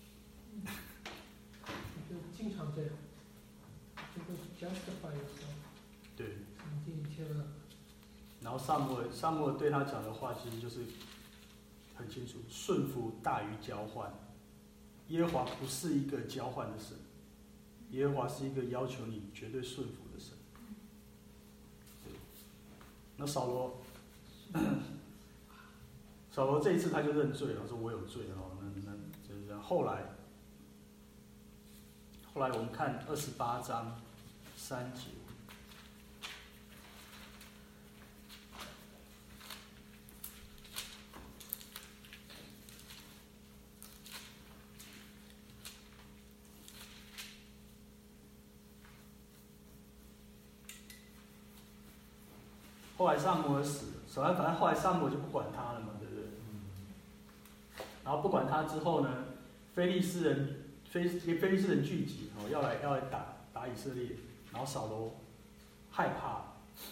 就经常这样，就会 justify yourself。
对。
省尽一切恶。
然后撒母耳对他讲的话，其实就是很清楚，顺服大于交换。耶和华不是一个交换的神，耶和华是一个要求你绝对顺服的神。对，那扫罗这一次他就认罪了，说我有罪哦，那就是这样。后来我们看28章3节。后来撒母耳死了，反正后来撒母耳就不管他了嘛，对不对？然后不管他之后呢，非利士人聚集要来打以色列，然后扫罗害怕，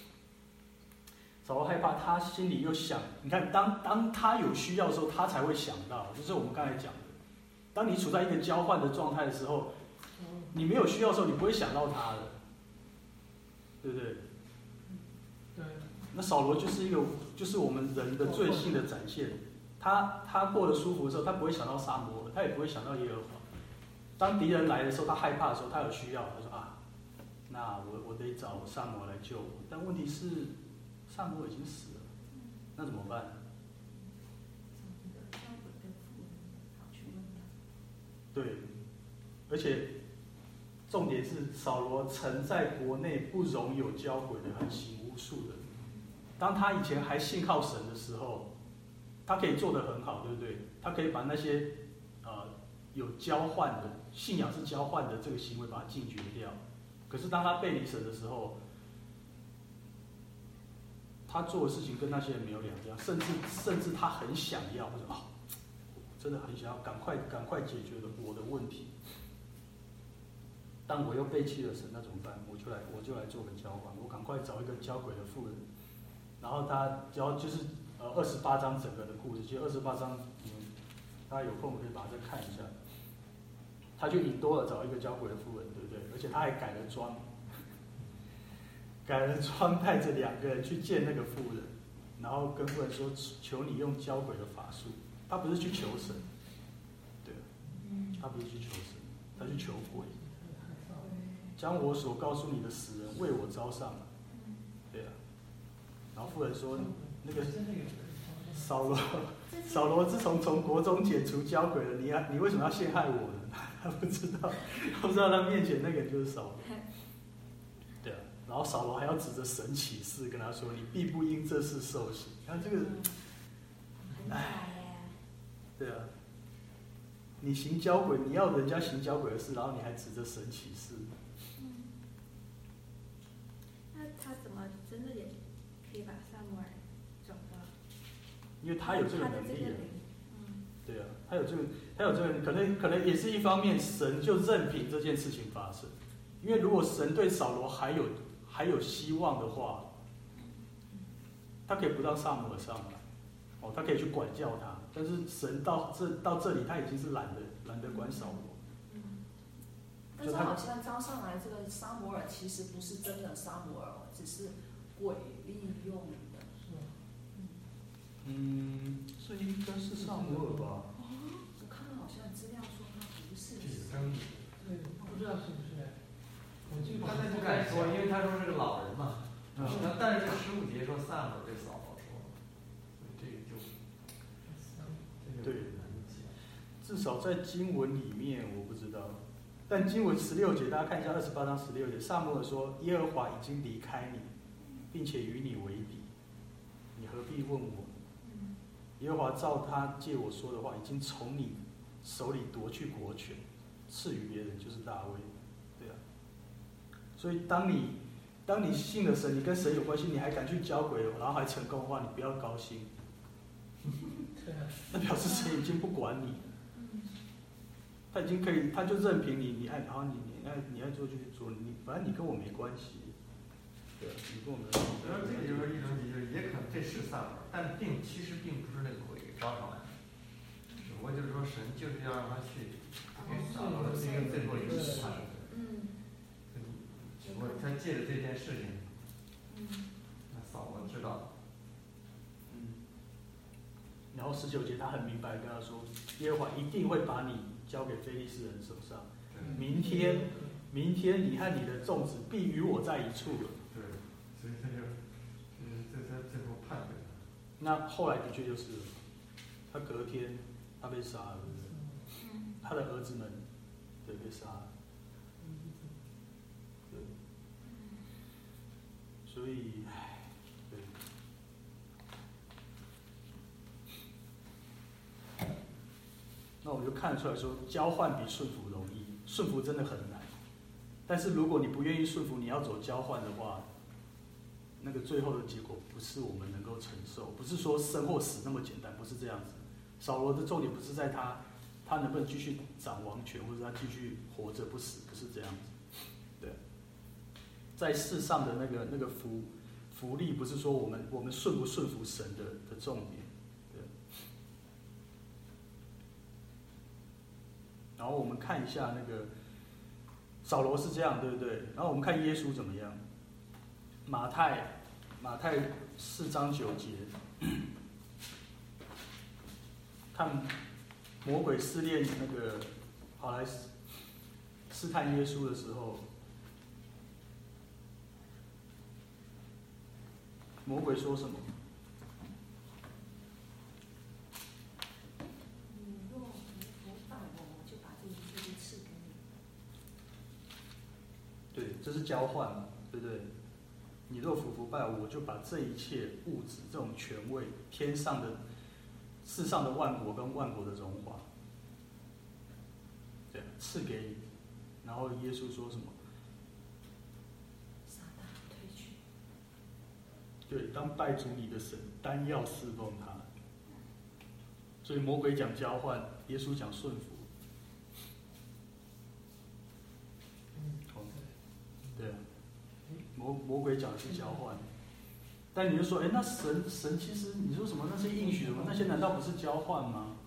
他心里又想，你看当他有需要的时候，他才会想到，就是我们刚才讲的，当你处在一个交换的状态的时候，你没有需要的时候，你不会想到他的，对不对？
对。
那扫罗就是我们人的罪性的展现。他过得舒服的时候，他不会想到撒母耳，他也不会想到耶和华。当敌人来的时候，他害怕的时候，他有需要，他说啊，那我得找撒母耳来救我。但问题是，撒母耳已经死了，那怎么办？对，而且重点是扫罗曾在国内不容有交鬼的，很行巫术的。当他以前还信靠神的时候，他可以做得很好，对不对？他可以把那些有交换的信仰是交换的这个行为把它禁绝掉。可是当他背离神的时候，他做的事情跟那些人没有两样，甚至他很想要，或者真的很想要赶快解决我的问题。 但我又背弃了神，那怎么办？我就来做个交换，我赶快找一个交鬼的妇人，然后就是28章整个的故事，其实28章大家有空可以把它再看一下。他就引多了找一个交鬼的妇人，对不对？而且他还改了装，带着2个人去见那个妇人，然后跟妇人说：“求你用交鬼的法术。”他不是去求神，对，他不是去求神，他去求鬼，将我所告诉你的死人为我招上来，对啊。然后妇人说：“那个扫罗自从国中解除交鬼了，你为什么要陷害我呢？”他不知道他面前那个人就是扫罗，对啊。然后扫罗还要指着神起誓跟他说：“你必不因这事受刑。”看这个，对啊，你行交鬼，你要人家行交鬼的事，然后你还指着神起誓。
那他怎么真的也可以把撒母耳找到？
因为他有这个能力啊。对啊，他有这个，可能也是一方面，神就任凭这件事情发生。因为如果神对扫罗还有希望的话，他可以不让撒母耳上来，他可以去管教他。但是神到这里，他已经是懒得管扫罗。
但是好像招上来这个撒母耳其实不是真的撒母耳，只是鬼利用的。
这应该是撒母耳吧？
我看到好像资料说他不是。
对，不知道是不是？我就
刚才不敢说，因为他说是个老人嘛。但是这15节说撒母耳对扫罗说，这个就
对，至少在经文里面我不知道，但经文16节大家看一下28章16节，撒母耳说：“耶和华已经离开你，并且与你为敌，你何必问我？耶和华照他借我说的话，已经从你手里夺去国权，赐予别人，就是大卫。”对啊，所以当你信了神，你跟神有关系，你还敢去交鬼，然后还成功的话，你不要高兴。那表示神已经不管你，他已经可以，他就任凭你爱，然后你爱做就去做，反正你跟我没关系。对啊，你跟我没关系。
然后这个就是一种解，就是也可能这是撒母耳，但其实并不是那个鬼招上来的，只不过就是说神就是要让他去给撒母耳这个最后一个审判。只不过他借着这件事情，那扫罗知道。
然后19节他很明白跟他说，耶和华一定会把你交给非利士人手上。明天你和你的众子必与我在一处了。
对，所以他就在最后判给他。
那后来的确就是，他隔天他被杀了，他的儿子们对被杀了。对，所以。那我就看得出来说，交换比顺服容易，顺服真的很难。但是如果你不愿意顺服，你要走交换的话，那个最后的结果不是我们能够承受，不是说生或死那么简单，不是这样子。扫罗的重点不是在他能不能继续掌王权，或者他继续活着不死，不是这样子。对，在世上的那个福利，不是说我们顺不顺服神的重点。然后我们看一下那个扫罗是这样，对不对？然后我们看耶稣怎么样。马太4章9节，看魔鬼试炼那个好来试探耶稣的时候，魔鬼说什么？对，这是交换嘛，对不对？你若服拜我，我就把这一切物质、这种权位、天上的、世上的万国跟万国的荣华，对，赐给你。然后耶稣说什么？
撒旦退去。
对，当拜主你的神，单要侍奉他。所以魔鬼讲交换，耶稣讲顺服。 对啊，魔鬼讲的是交换，但你就说，那神其实你说什么那些应许什么那些难道不是交换吗？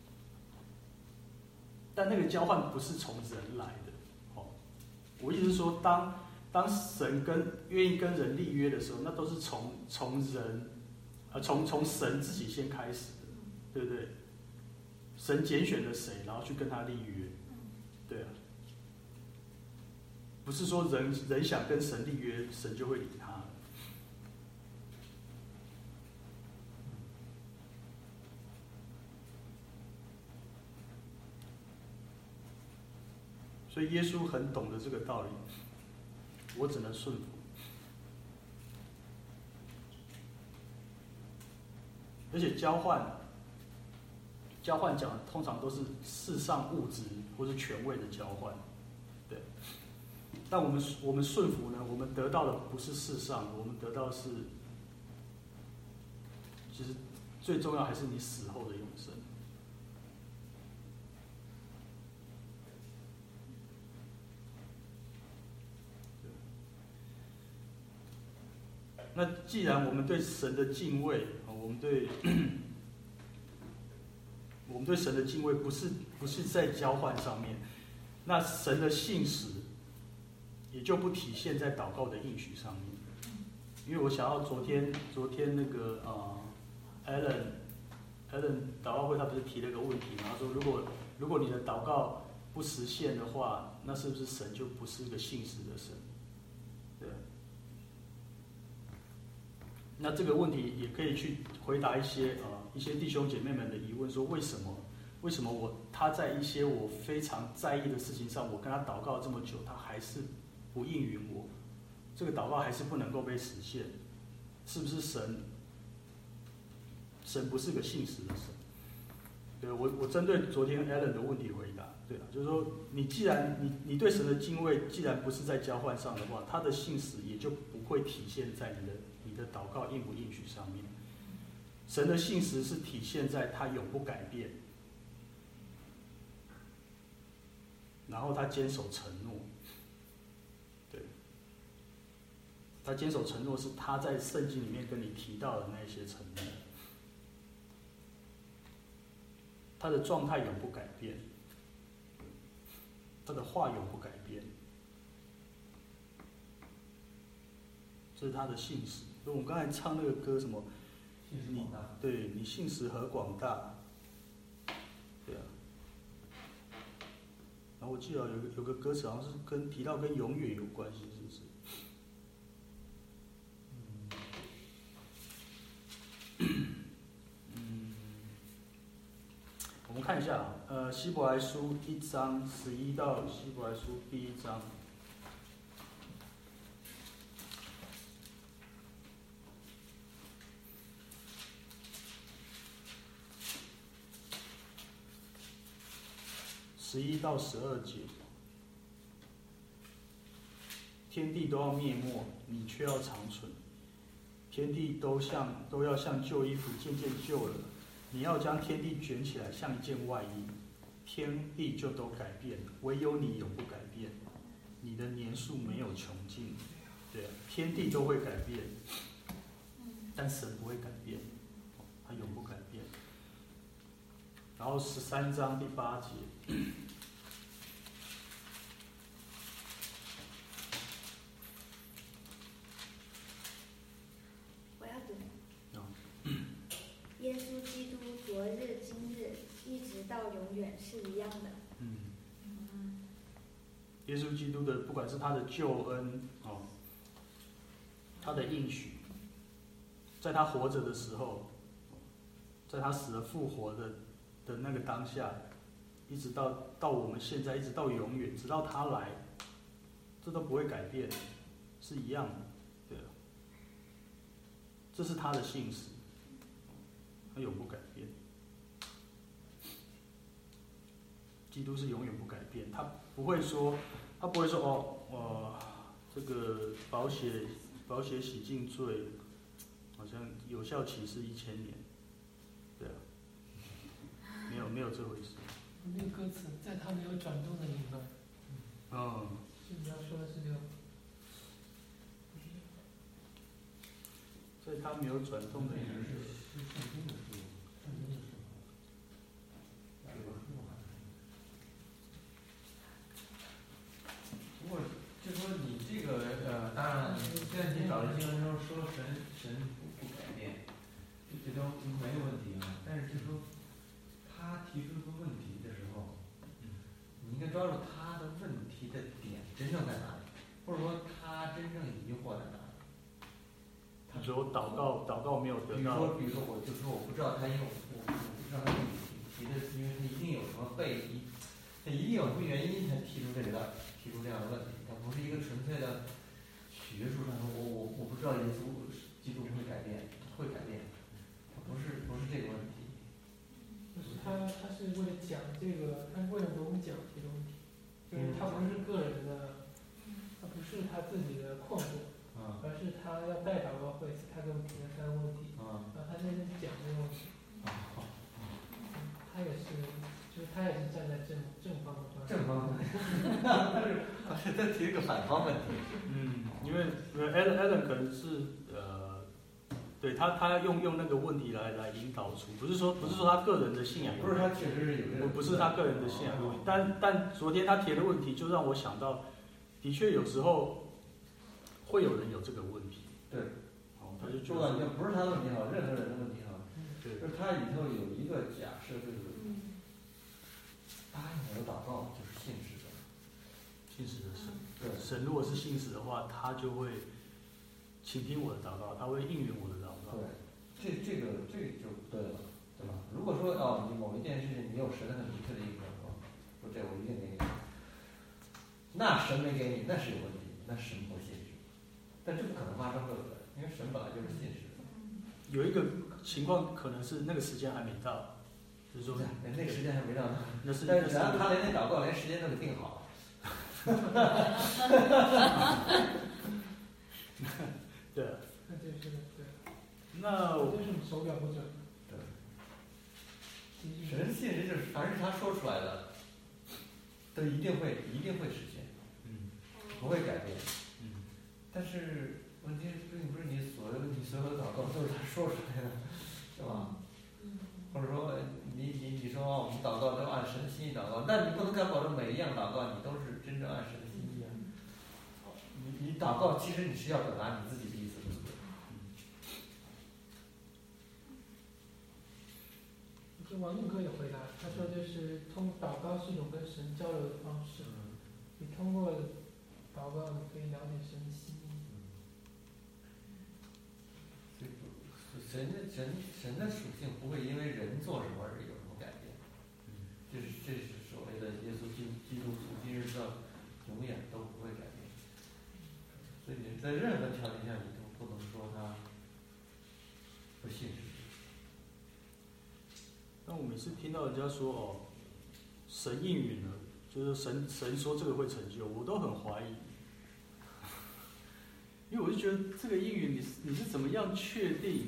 但那个交换不是从人来的，我意思是说，当神愿意跟人立约的时候，那都是从人，从神自己先开始的，对不对？神拣选了谁，然后去跟他立约，对啊，不是说人想跟神立约，神就会理他。所以耶稣很懂得这个道理，我只能顺服。而且交换讲的通常都是世上物质或是权位的交换，对。但我们顺服呢，我们得到的不是世上，我们得到的是，其实最重要还是你死后的永生。那既然我们对神的敬畏，我们对神的敬畏不是在交换上面，那神的信实也就不体现在祷告的应许上面。因为我想到昨天那个Alan 祷告会他不是提了个问题嘛？他说如果你的祷告不实现的话，那是不是神就不是个信实的神？对。那这个问题也可以去回答一些弟兄姐妹们的疑问，说为什么他在一些我非常在意的事情上，我跟他祷告这么久，他还是不应允我，这个祷告还是不能够被实现，是不是神不是个信实的神？对，我针对昨天 Alan 的问题回答，对啊，就是说你既然你对神的敬畏既然不是在交换上的话，他的信实也就不会体现在你的祷告应不应许上面。神的信实是体现在他永不改变，然后他坚守承诺。对，他坚守承诺是他在圣经里面跟你提到的那些承诺，他的状态永不改变，他的话永不改变，这是他的信实。所以我们刚才唱那个歌什么？你信实何广大，对啊。然后我记得有个歌词好像是提到跟永远有关系，是不是？我们看一下希伯来书1章11到希伯来书第1章。11到12节，天地都要灭没，你却要长存；天地都要像旧衣服渐渐旧了，你要将天地卷起来，像一件外衣，天地就都改变，唯有你永不改变，你的年数没有穷尽。对，天地都会改变，但神不会改变，他永不改变。然后13章第8节。
我要读。耶稣基督昨日、今日，一直到永远是一样的。
耶稣基督的，不管是他的救恩他的应许，在他活着的时候，在他死而复活的那个当下，一直到我们现在，一直到永远，直到他来，这都不会改变，是一样的，对啊。这是他的信实，他永不改变。基督是永远不改变，他不会说这个保险洗净罪，好像有效期是1000年，对啊，没有这回事。
那个歌词，在他没有转动的你们，
嗯，
是你要说的是这个。
以他没有转动的意思。
是圣经的说，圣经的说法，雅各书还是？不过就说你这个当然，现在你找的经文中说神不改变，这都没有问题啊。但是就说他提出这个问题的时候，你应该抓住他的问题的点真正在哪里，或者说他真正疑惑在哪里。
你说祷告没有得到，
比如说，我就说我不知道他我不知道他提的，因为他一定有什么他一定有什么原因才提出这样的问题，他不是一个纯粹的学术上说我不知道耶稣基督会改变，他不是这个问题。
就是他是为了讲这个，他是为了给我们讲这个问题，就是他不是个人的，他不是他自己的困惑。而是他要带祷告会，他给我提了3个问题，然后他在那讲这个问题。他也是，就是他也是站在正方的观点。
正方的，他是提了个反方问题。
因为 Alan 可能是对他用那个问题来引导出，不是说他个人的信仰，
不是他确实是有这个，
不是他个人的信仰问题，但昨天他提的问题就让我想到，的确有时候。会有人有这个问题，
对，
他就觉得
不是他的问题好，任何人的问题好，
对，
就是他里头有一个假设，就是答应我的祷告就是信实的，
信实的神，
对，
神如果是信实的话，他就会倾听我的祷告，他会应允我的祷告。
对，这个就对了，对吧？如果说你某一件事情你有神很明确的应许，说这我一定给你，那神没给你，那是有问题，那神不信实。但这不可能发生，对不对？因为神本来就是信实的。
有一个情况可能是那个时间还没到，就是说
那个时间还没到，
但是
他连那祷告连时间都给定好了。
对，
那就是对。
那
就是你手表不准。
对。神信实就是凡是他说出来的，都一定会实现，不会改变。但是问题并不是你所有的祷告都是他说出来的，是吧？或者说你说我们祷告都按神的心意祷告，但你不能敢保证每一样祷告你都是真正按神的心意啊。你祷告其实你是要表达你自己的意思，对不对？
就王路哥也回答，他说就是祷告是一种跟神交流的方式，你通过祷告你可以了解神的心意。
神的属性不会因为人做什么而有什么改变，这是所谓的耶稣基督从今日到永远都不会改变。所以你在任何条件下你都不能说他不信实。
但我每次听到人家说神应允了，就是神说这个会成就，我都很怀疑，因为我就觉得这个应允你是怎么样确定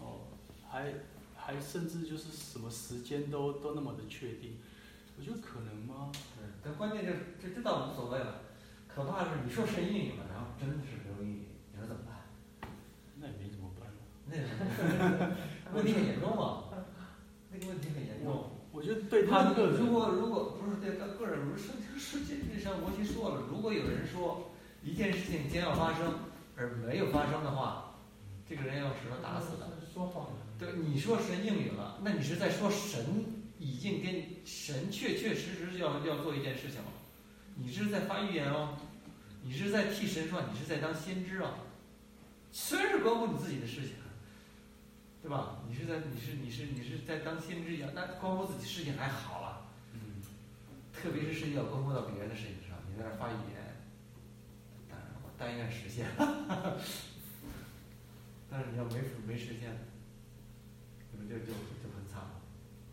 还甚至就是什么时间都那么的确定，我觉得可能吗？
对，但关键这倒无所谓了，可怕的是你说神应允了，然后真的是没有应允，你说怎么办？
那也没怎么办。
那问题很严重啊，那个问题很严重。
我觉得对他个人，
如果不是对他个人，世界上摩西说了，如果有人说一件事情将要发生而没有发生的话，这个人要使他打死的。
说谎的。
对，你说神应允了，那你是在说神已经跟神确实要做一件事情了，你是在发预言哦，你是在替神说，你是在当先知啊，虽然是关乎你自己的事情，对吧？你是在当先知一样，那关乎自己事情还好了，特别是事情要关乎到别人的事情上，你在那发预言，当然我但愿实现，但是你要没实现。就很惨了。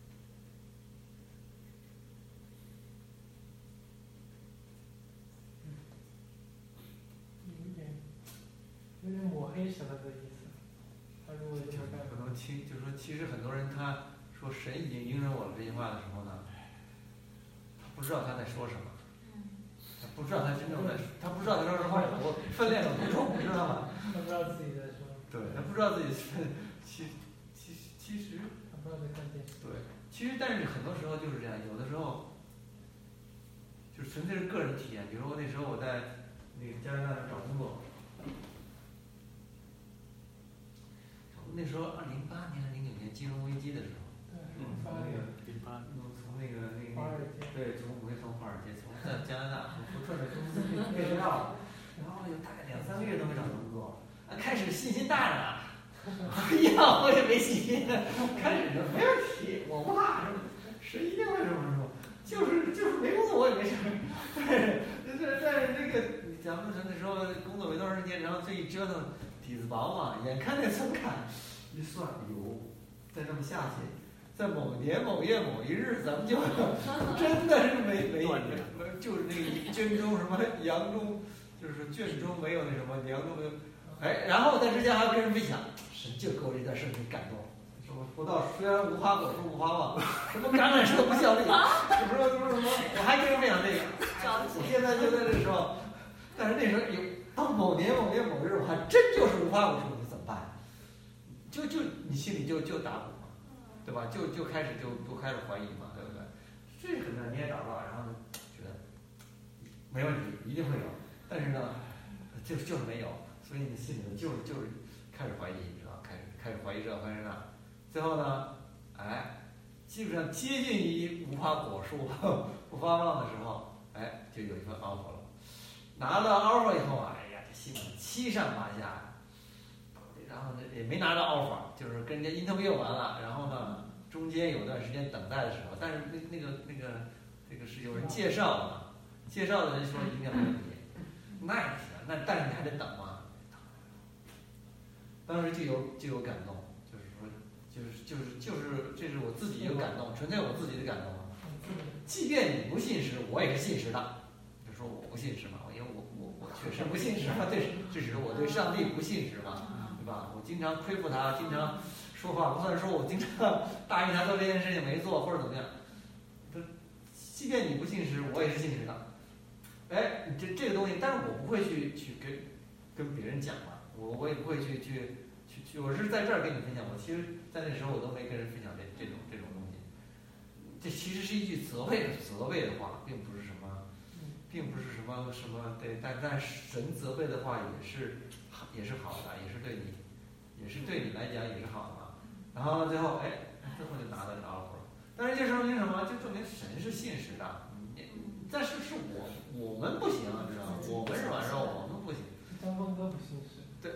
有点抹黑神了的意思。他如果这么干，
可能就是说，其实很多人他说神已经应允我了这句话的时候呢，他不知道他在说什么，他不知道他真正在，他不知道他说什么，我分量有多重，你知道吗？
他不知道自己在说。
对，他不知知道自己其实
他不知道在看电视。
对，其实但是很多时候就是这样，有的时候就是纯粹是个人体验。比如说那时候我在那个加拿大找工作，那时候2008年、2009年金融危机的时候，
对，
从那个
08，
从那个
华尔街，
对，我也从华尔街，从在加拿大，从福特的公司退掉，然后有大概2-3个月都没找到工作，开始信心大着呢。哎呀，我也没信心，开始就没问题，我不怕什么，谁一定会什么什么，就是没工作我也没事。但是那个咱们那时候工作没多长时间，然后这一折腾，底子薄嘛，眼看那存款一算，哟，再这么下去，在某年某月某一日，咱们就真的是没就是那个卷中什么阳中，就是卷中没有那什么，阳中没有。哎，然后在之前还要跟人分享，神就给我这段圣经感动。说不到虽然无花果树无花旺，什么橄榄树不效力，什么，我还跟人分享这个。我现在就在这时候，但是那时候有到某年某月某日，我还真就是无花果树，你怎么办？就你心里就打鼓嘛，对吧？就开始开始怀疑嘛，对不对？这个呢你也找不到，然后呢觉得没问题，一定会有，但是呢就是没有。所以你心里就是开始怀疑，你知道，开始怀疑这怀疑那，最后呢，哎，基本上接近于无花果树不发旺的时候，哎，就有一份 offer 了。拿到 offer 以后，哎呀，这心里七上八下，然后呢也没拿到 offer， 就是跟人家 interview 完了，然后呢中间有段时间等待的时候，但是那个是有人介绍的嘛，介绍的人说应该没问题，那也行，那但是你还得等嘛。当时就有感动，就是说，这是我自己有感动，纯粹我自己的感动。即便你不信实，我也是信实的。就说我不信实嘛，因为我确实不信实嘛，这是我对上帝不信实嘛，对吧？我经常亏负他，经常说话不算数，我经常答应他做这件事情没做或者怎么样。即便你不信实，我也是信实的。哎，这个东西，但是我不会去跟别人讲嘛。我也不会去，我是在这儿跟你分享。我其实，在那时候我都没跟人分享这种东西。这其实是一句责备的话，并不是什么对，但神责备的话也是好的，也是对你来讲也是好的嘛。然后最后最后就拿到这个 offer， 但是这说明什么？就证明神是信实的。但是我们不行，知道吗？我们是软弱，我们不行。
张峰哥不信实。
对，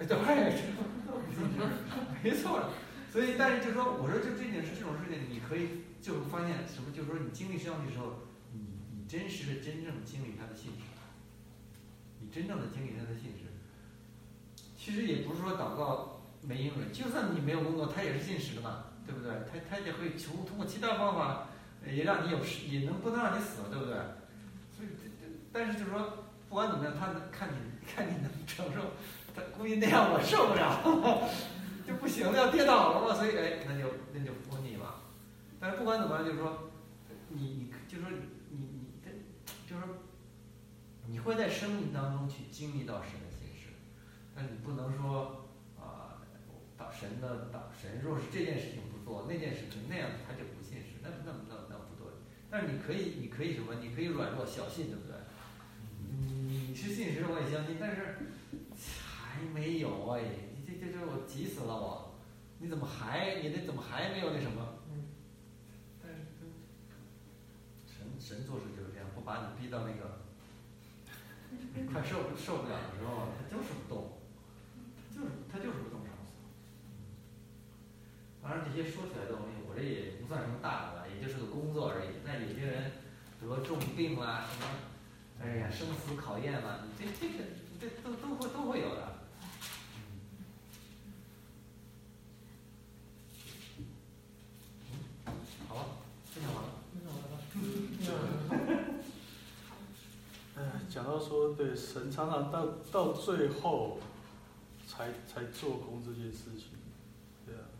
没错。所以，但是就说，我说这种事情，你可以就发现什么？就是说，你经历上帝的时候，你真正经历他的信实，你真正的经历他的信实。其实也不是说祷告没应允，就算你没有工作，他也是信实的嘛，对不对？他也会通过其他方法，也让你也不能让你死了，对不对？所以，但是就是说，不管怎么样，他看你能承受。他估计那样我受不了，就不行了，要跌倒了嘛，所以那就服你嘛。但是不管怎么样，就是说，你就是说就是说，你会在生命当中去经历到神的信实，但你不能说神若是这件事情不做，那件事情那样他就不信实，那不对。但是你可以什么？你可以软弱小信，对不对？你是信实，我也相信，但是。还没有这我急死了我！你怎么还没有那什么？但是神做事就是这样，不把你逼到那个快受不了的时候，他就是不动，他就是不动手。当然这些说起来的东西，我这也不算什么大的，也就是个工作而已。那有些人得重病啦，什么，哎呀，生死考验啦，这都会有的。好了，分享完了。
讲到说，对神常常到最后才做工这件事情，对啊，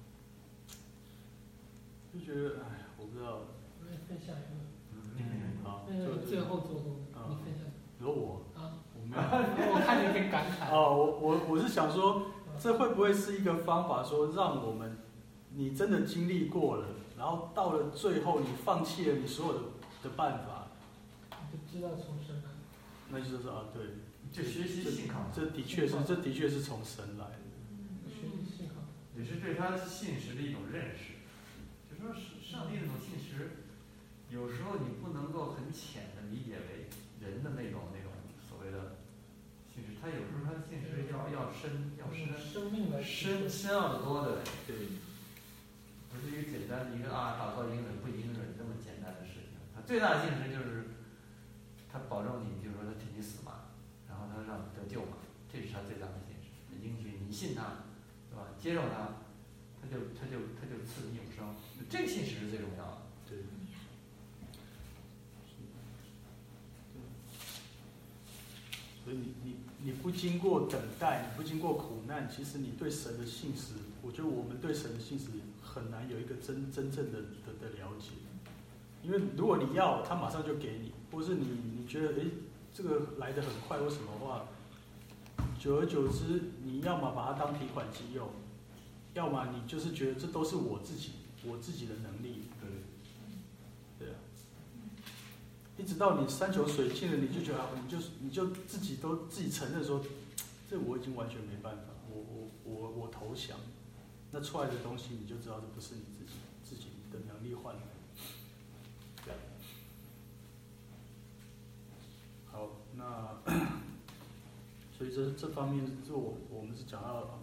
就觉得我不知道。
我也分享一个。
好。
最后做工，你分享。
有我。
啊。
我没有。
我看你有点感慨。
我是想说， 这会不会是一个方法，说让我们你真的经历过了，然后到了最后你放弃了你所有的办法，
就知道重生了。
那就是说啊，对，
就学习信靠，
这的确是从神来的。
学习信靠，
也是对他信实的一种认识。就说上帝那种信实，有时候你不能够很浅的理解为人的那种所谓的信实，他有时候他的信实要深
生命的
深奥的多的。
对，
不是一个简单的一个祷告应允不应允这么简单的事情。他最大的信实就是他保证你，就是说他替你死嘛，然后他让你得救嘛，这是他最大的信实。应许你信他，对吧？接受他，他就赐你永生。这个信实是最重要的。
对。所以你不经过等待，你不经过苦难，其实你对神的信实，我觉得我们对神的信实很难有一个真正的了解。因为如果你要，他马上就给你，或是你觉得这个来得很快或什么话，久而久之，你要么把它当提款机用，要么你就是觉得这都是我自己的能力。对啊。一直到你山穷水尽了，你就觉得你就自己承认说，这我已经完全没办法，我投降。那出来的东西你就知道这不是你自己的能力换来的。对。好，那所以这方面是我们是讲到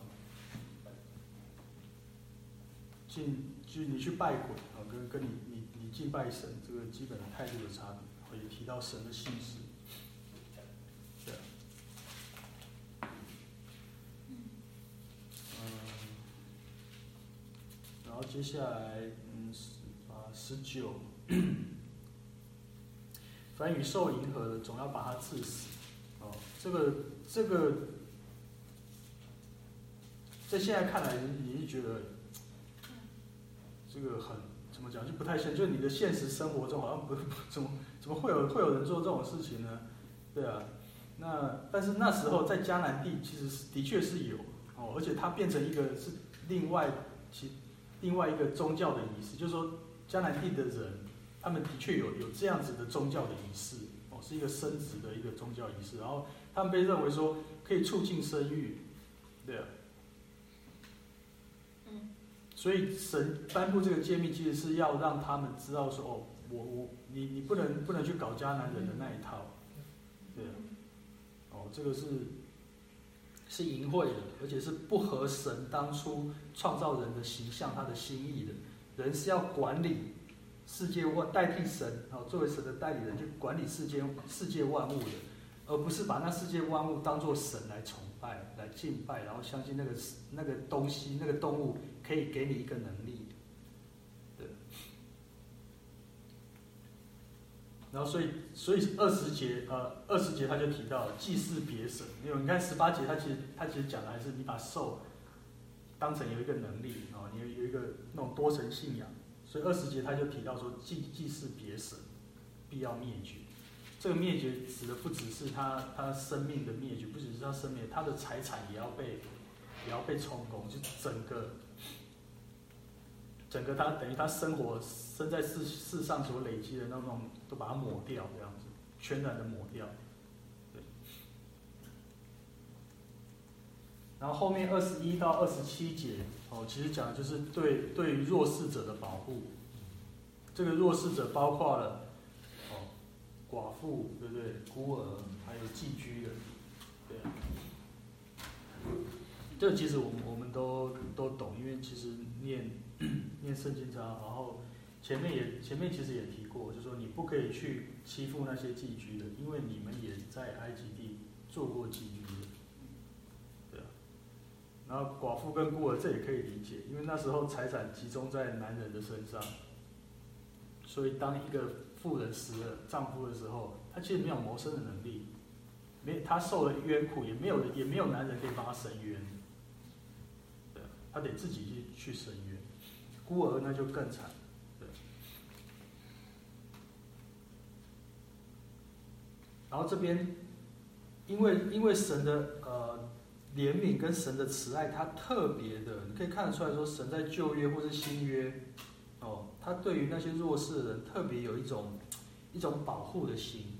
就你去拜鬼啊，跟你敬拜神这个基本的态度的差别。也提到神的信实，对，然后接下来19，凡与兽迎合的，总要把它治死。哦，这个，在现在看来，你是觉得这个很怎么讲，就不太现，就是你的现实生活中好像不怎么会有人做这种事情呢？对啊，但是那时候在迦南地其实的确是有哦，而且它变成一个是另外一个宗教的仪式，就是说迦南地的人他们的确有这样子的宗教的仪式哦，是一个生殖的一个宗教仪式，然后他们被认为说可以促进生育，对啊。所以神颁布这个诫命，其实是要让他们知道说，哦，你不能去搞迦南人的那一套，对啊，哦，这个是淫秽的，而且是不合神当初创造人的形象、他的心意的。人是要管理世界代替神，哦，作为神的代理人去管理世界万物的，而不是把那世界万物当作神来崇拜、来敬拜，然后相信那个东西、那个动物可以给你一个能力。对。然后所以20节他就提到了祭祀别神，因为你看18节他其实讲的还是你把兽当成有一个能力哦，你有一个那种多神信仰，所以20节他就提到说祭祀别神必要灭绝。这个灭绝指的不只是他生命的灭绝，不只是他生命，他的财产也要被充公，就整个他等于他生在世上所累积的那种都把它抹掉，这样子全然的抹掉。对。然后后面21到27节哦，其实讲的就是对于弱势者的保护。这个弱势者包括了寡妇，对不对？孤儿，还有寄居的，对啊。这其实我们都懂，因为其实念圣经章，然后前面其实也提过，就是说你不可以去欺负那些寄居的，因为你们也在埃及地做过寄居的，对啊。然后寡妇跟孤儿这也可以理解，因为那时候财产集中在男人的身上，所以当一个妇人死了丈夫的时候，她其实没有谋生的能力，她受了冤苦，也没有男人可以帮她伸冤，对，她得自己去伸冤。孤儿那就更惨，对。然后这边，因为神的怜悯跟神的慈爱，它特别的，你可以看得出来说，神在旧约或是新约，他对于那些弱势的人，特别有一种保护的心，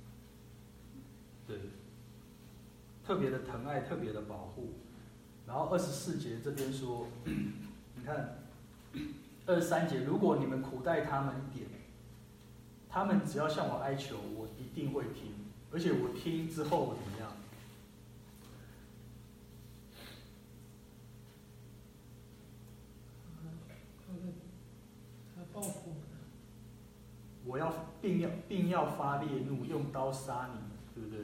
对，特别的疼爱，特别的保护。然后24节这边说，你看23节，如果你们苦待他们一点，他们只要向我哀求，我一定会听，而且我听之后怎么样？
他报复
我要并要发烈怒，用刀杀你们，对不对？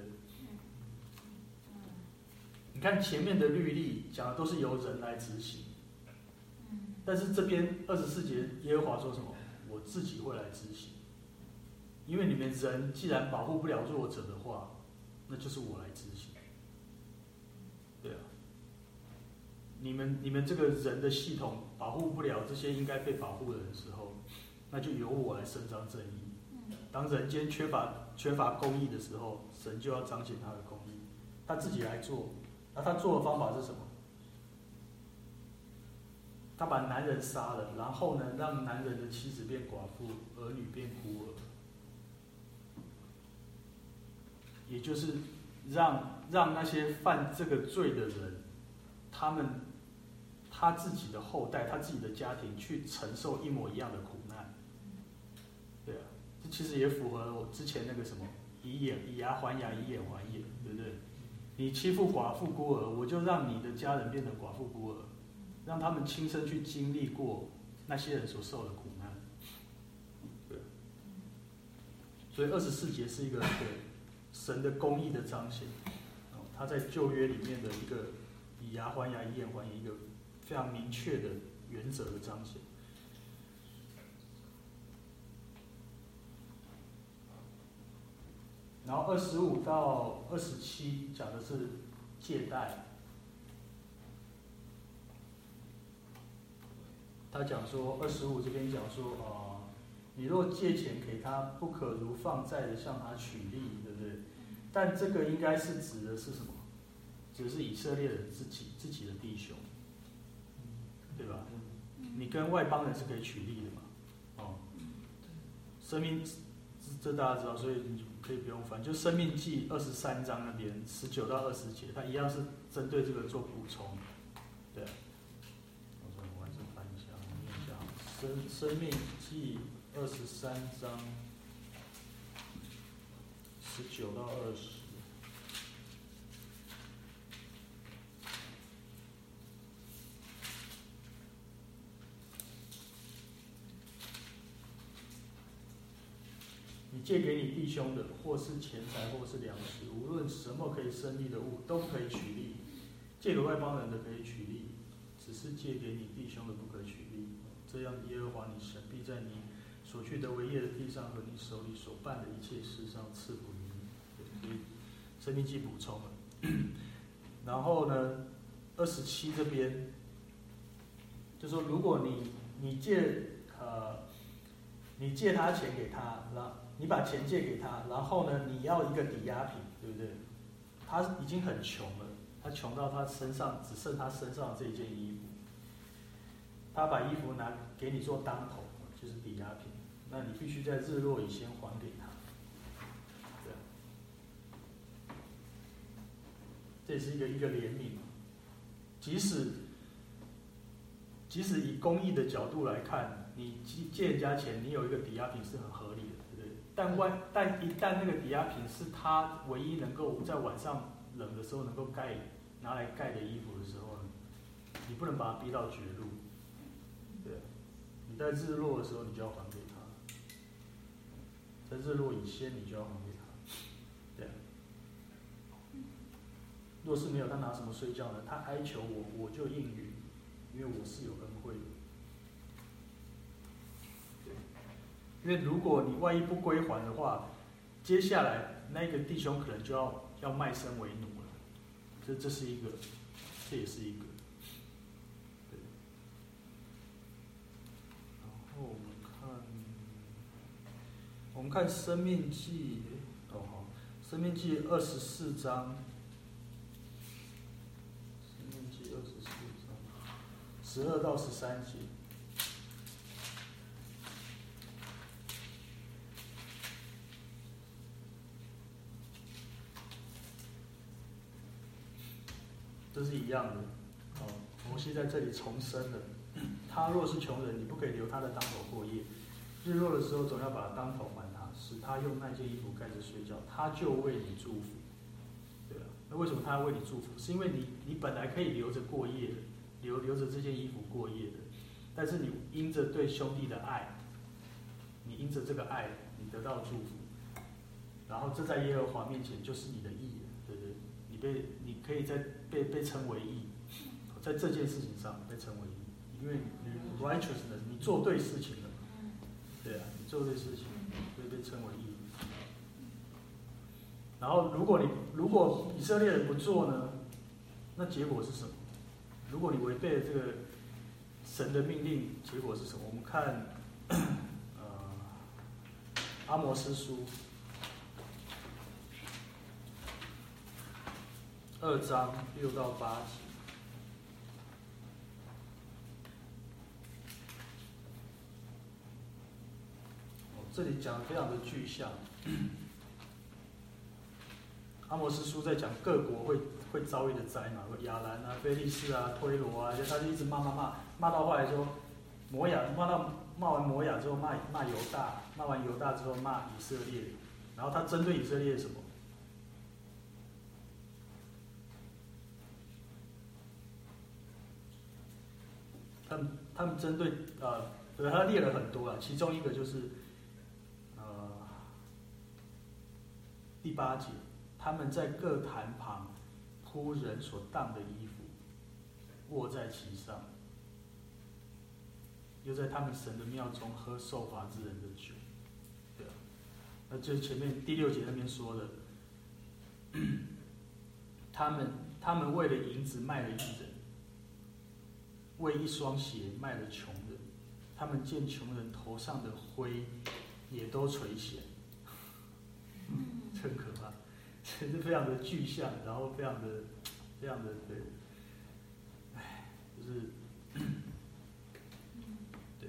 你看前面的律例讲的都是由人来执行，但是这边24节耶和华说什么？我自己会来执行，因为你们人既然保护不了弱者的话，那就是我来执行。对啊，你们这个人的系统保护不了这些应该被保护的人的时候，那就由我来伸张正义。当人间缺乏公义的时候，神就要彰显他的公义，他自己来做。那他做的方法是什么？他把男人杀了，然后呢，让男人的妻子变寡妇，儿女变孤儿，也就是让那些犯这个罪的人，他自己的后代，他自己的家庭去承受一模一样的苦难。对啊，这其实也符合我之前那个什么以牙还牙，以眼还眼，对不对？你欺负寡妇孤儿，我就让你的家人变成寡妇孤儿，让他们亲身去经历过那些人所受的苦难。对，所以24节是一个神的公义的彰显，他在旧约里面的一个以牙还牙，以眼还眼，一个非常明确的原则的彰显。然后25到27讲的是借贷，他讲说25这边讲说你若借钱给他，不可如放债的向他取利，对不对？但这个应该是指的是什么？指的是以色列人自己的弟兄，对吧？你跟外邦人是可以取利的嘛？生命这大家知道，所以你可以不用翻。就《生命记》23章那边19到20节，它一样是针对这个做补充。对，我还是翻一下，念一下。生命记23章19到20。你借给你弟兄的，或是钱财，或是粮食，无论什么可以生利的物，都可以取利。借给外邦人的可以取利，只是借给你弟兄的不可取利。这样，耶和华你神必在你所去得为业的地上和你手里所办的一切事上赐福于你。所以，生命记补充了。然后呢，27这边就说，如果你借他钱给他，你把钱借给他，然后呢，你要一个抵押品，对不对？他已经很穷了，他穷到他身上只剩他身上这一件衣服，他把衣服拿给你做当头，就是抵押品，那你必须在日落以前还给他。对，这也是一个怜悯。即使以公义的角度来看，你借人家钱，你有一个抵押品是很合理的，对不对？但一旦那个抵押品是他唯一能够在晚上冷的时候能够拿来盖的衣服的时候，你不能把他逼到绝路。对，你在日落的时候你就要还给他，在日落以前你就要还给他。对，若是没有，他拿什么睡觉呢？他哀求我，我就应允，因为我是有恩惠的。因为如果你万一不归还的话，接下来那个弟兄可能就要卖身为奴了。这也是一个。对。然后我们看《生命记》《生命记》24章。 12到13节。这是一样的，摩西在这里重申了，他若是穷人，你不可以留他的当头过夜，日落的时候总要把当头还他，使他用那件衣服盖着睡觉，他就为你祝福。对啊，那为什么他要为你祝福？是因为你本来可以留着过夜的，留着这件衣服过夜的，但是你因着对兄弟的爱，你因着这个爱，你得到祝福，然后这在耶和华面前就是你的义，对不对？你可以被称为义，在这件事情上被称为义，因为你 righteousness， 你做对事情了，对啊，你做对事情，所以被称为义。然后如果以色列人不做呢，那结果是什么？如果你违背了这个神的命令，结果是什么？我们看阿摩司书2章6到8节。这里讲得非常的具象。阿摩司书在讲各国会遭遇的灾嘛，亚兰啊、非利士啊、推罗啊，他就一直骂到后来说摩亚，骂完摩亚之后骂犹大，骂完犹大之后骂以色列，然后他针对以色列什么？他们针对他列了很多啊，其中一个就是第8节，他们在各坛旁铺人所当的衣服，卧在其上，又在他们神的庙中喝受罚之人的酒。对啊，那就是前面第6节那边说的，他们为了银子卖了义人，为一双鞋卖了穷人，他们见穷人头上的灰也都垂涎，很可怕，这是非常的具象，然后非常的对，就是对，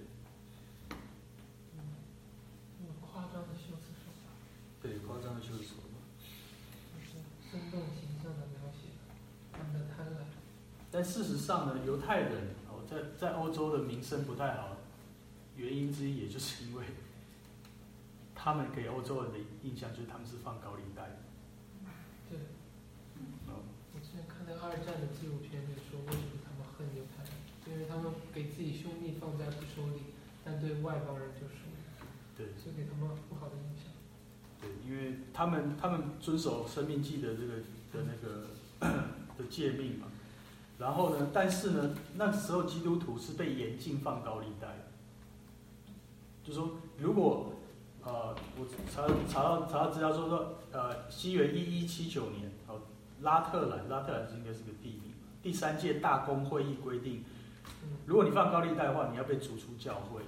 夸张的修辞手法，
对，夸张的修辞手法，
就是生动形象的描写他们的贪婪。
但事实上呢，犹太人在欧洲的名声不太好，原因之一也就是因为他们给欧洲人的印象就是他们是放高利贷的。
对，我之前看那个2战的纪录片，就说为什么他们恨犹太人，因为他们给自己兄弟放在不收礼，但对外邦人就收礼，
对，
所以给他们不好的印象。
对，因为他们遵守生命记的这个的那个的诫命嘛。然后呢，但是呢，那时候基督徒是被严禁放高利贷的，就是说，如果我查到资料说西元1179年，拉特兰应该是个地名，第3届大公会议规定，如果你放高利贷的话，你要被逐出教会。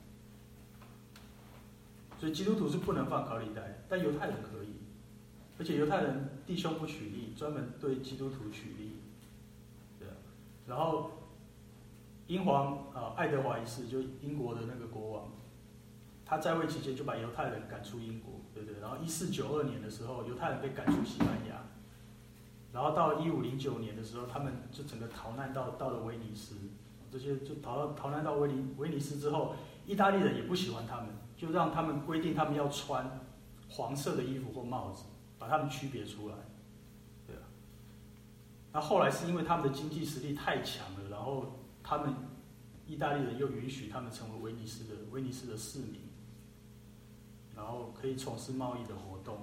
所以基督徒是不能放高利贷，但犹太人可以，而且犹太人弟兄不取利，专门对基督徒取利。对啊，然后英皇爱德华一世，就英国的那个国王，他在位期间就把犹太人赶出英国，对不对？然后1492年的时候，犹太人被赶出西班牙，然后到1509年的时候，他们就整个逃难到了威尼斯，这些就逃难到威尼斯之后，意大利人也不喜欢他们，就让他们规定他们要穿黄色的衣服或帽子，把他们区别出来，对啊。那后来是因为他们的经济实力太强了，然后他们意大利人又允许他们成为威尼斯的市民，然后可以从事贸易的活动。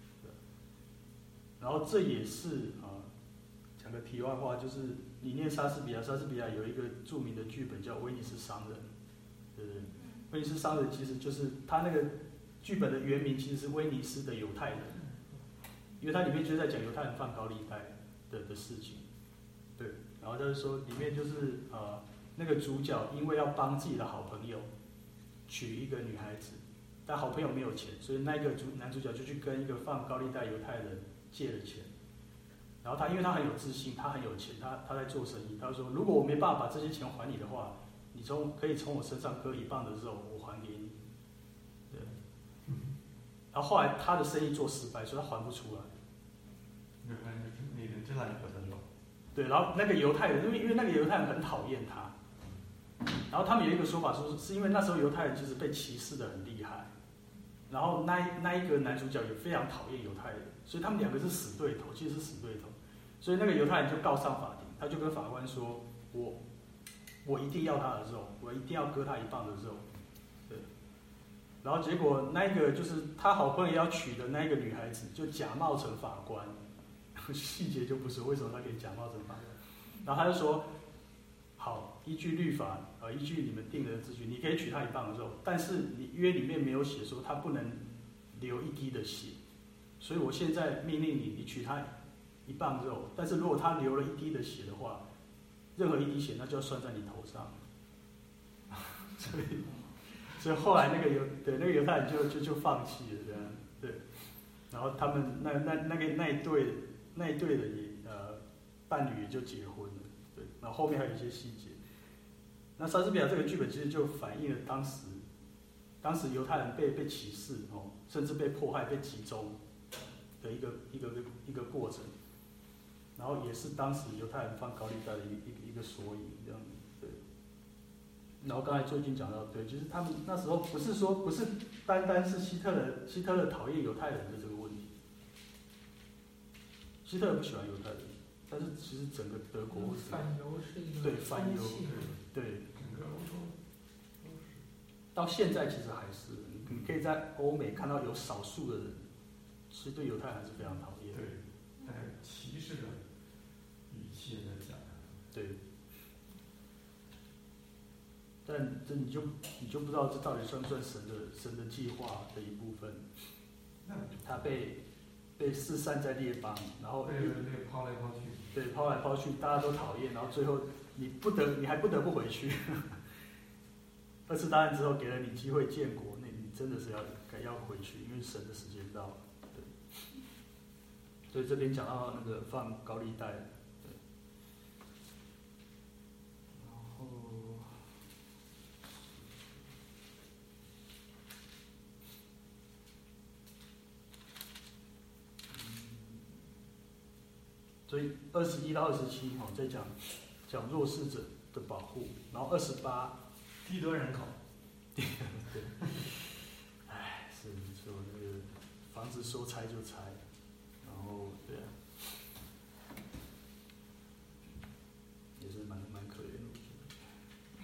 然后这也是讲个题外话，就是你念莎士比亚有一个著名的剧本叫《威尼斯商人》，对不对？威尼斯商人其实就是他那个剧本的原名其实是威尼斯的犹太人，因为它里面就在讲犹太人放高利贷的事情，对。然后就是说里面就是那个主角因为要帮自己的好朋友娶一个女孩子，但好朋友没有钱，所以那个男主角就去跟一个放高利贷犹太人借了钱， 然后他因为他很有自信，他很有钱，他在做生意，他说如果我没办法把这些钱还你的话，你可以从我身上割1磅的肉，我还给你。对。然后后来他的生意做失败，所以他还不出来。
那人真来割他肉。
对，然后那个犹太人，因为那个犹太人很讨厌他，然后他们有一个说法说，是因为那时候犹太人其实被歧视的很厉害，然后那一个男主角也非常讨厌犹太人，所以他们2个是死对头，其实是死对头，所以那个犹太人就告上法庭，他就跟法官说，我一定要他的肉，我一定要割他1磅的肉，对，然后结果那个就是他好不容易要娶的那个女孩子，就假冒成法官。细节就不说为什么他可以假冒成法官，然后他就说，好，依据律法，依据你们定的秩序，你可以取他1磅的肉，但是你约里面没有写说他不能流1滴的血，所以我现在命令你取他1磅肉，但是如果他流了1滴的血的话，任何1滴血那就要算在你头上，所以后来那个犹太人就放弃了这样，对，然后他们那一对的伴侣也就结婚了，对，然后后面还有一些细节。那莎士比亚这个剧本其实就反映了当时犹太人被歧视甚至被迫害、被集中的一个过程，然后也是当时犹太人放高利贷的一个缩影，这样子，对。然后刚才最近讲到，对，就是他们那时候不是单单是希特勒讨厌犹太人的这个问题。希特勒不喜欢犹太人，但是其实整个德国
反犹是一个
对反犹，对
整个欧洲
到现在其实还是，你可以在欧美看到有少数的人，其实对犹太人还是非常讨厌。
对，带歧视的语气在讲。
对。但这你就不知道这到底算不算神的计划的一部分？他被四散在列邦，然后
被抛来抛去，
对，抛来抛去，大家都讨厌，然后最后你还不得不回去。2次大战之后给了你机会建国，那你真的是要回去，因为神的时间到了。对，所以这边讲到那个放高利贷，对，然后。所以21到27在讲弱势者的保护，然后28
低端人口，
对，是说那个房子说拆就拆，然后对啊，也是蛮可怜的，我觉得。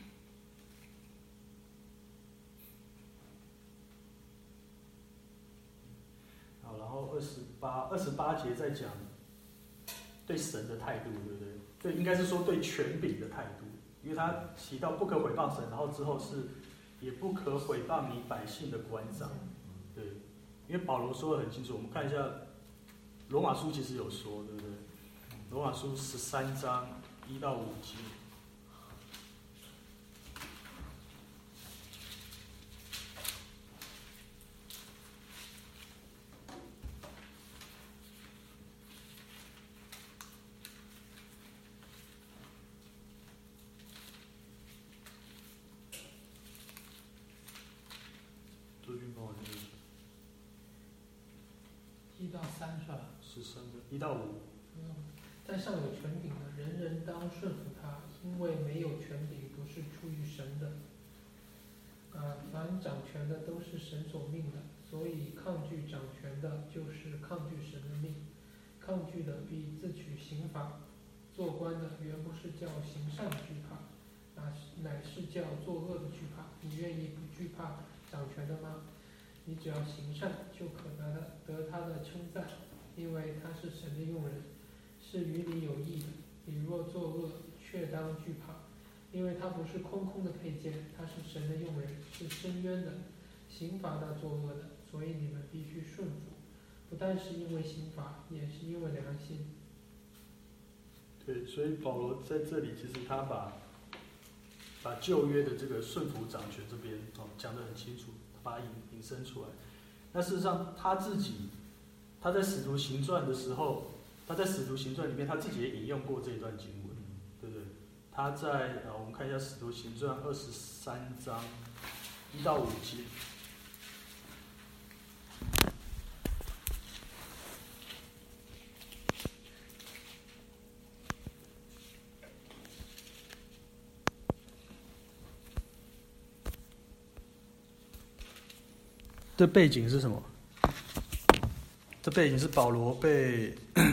好，然后28节在讲对神的态度，对不对？对，应该是说对权柄的态度，因为他提到不可毁谤神，然后之后是也不可毁谤你百姓的官长，对，因为保罗说得很清楚，我们看一下罗马书其实有说，对不对？罗马书13章1到5节。
1到3是吧
1到5。
但上有权柄的，人人当顺服他，因为没有权柄不是出于神的。凡掌权的都是神所命的，所以抗拒掌权的，就是抗拒神的命。抗拒的必自取刑罚。做官的原不是叫行善惧怕，乃是叫作恶的惧怕。你愿意不惧怕掌权的吗？你只要行善，就可得他的称赞，因为他是神的用人，是与你有益的。你若作恶，却当惧怕，因为他不是空的配件，他是神的用人，是伸冤的，刑罚那作恶的，所以你们必须顺服，不但是因为刑罚，也是因为良心。
对，所以保罗在这里其实他把旧约的这个顺服掌权这边讲得很清楚，把它引申出来。那事实上他在使徒行传的时候， 他在《使徒行传》里面他自己也引用过这一段经文，对不对？他在我们看一下《使徒行传》23章1到5节。这背景是什么？这背景是保罗被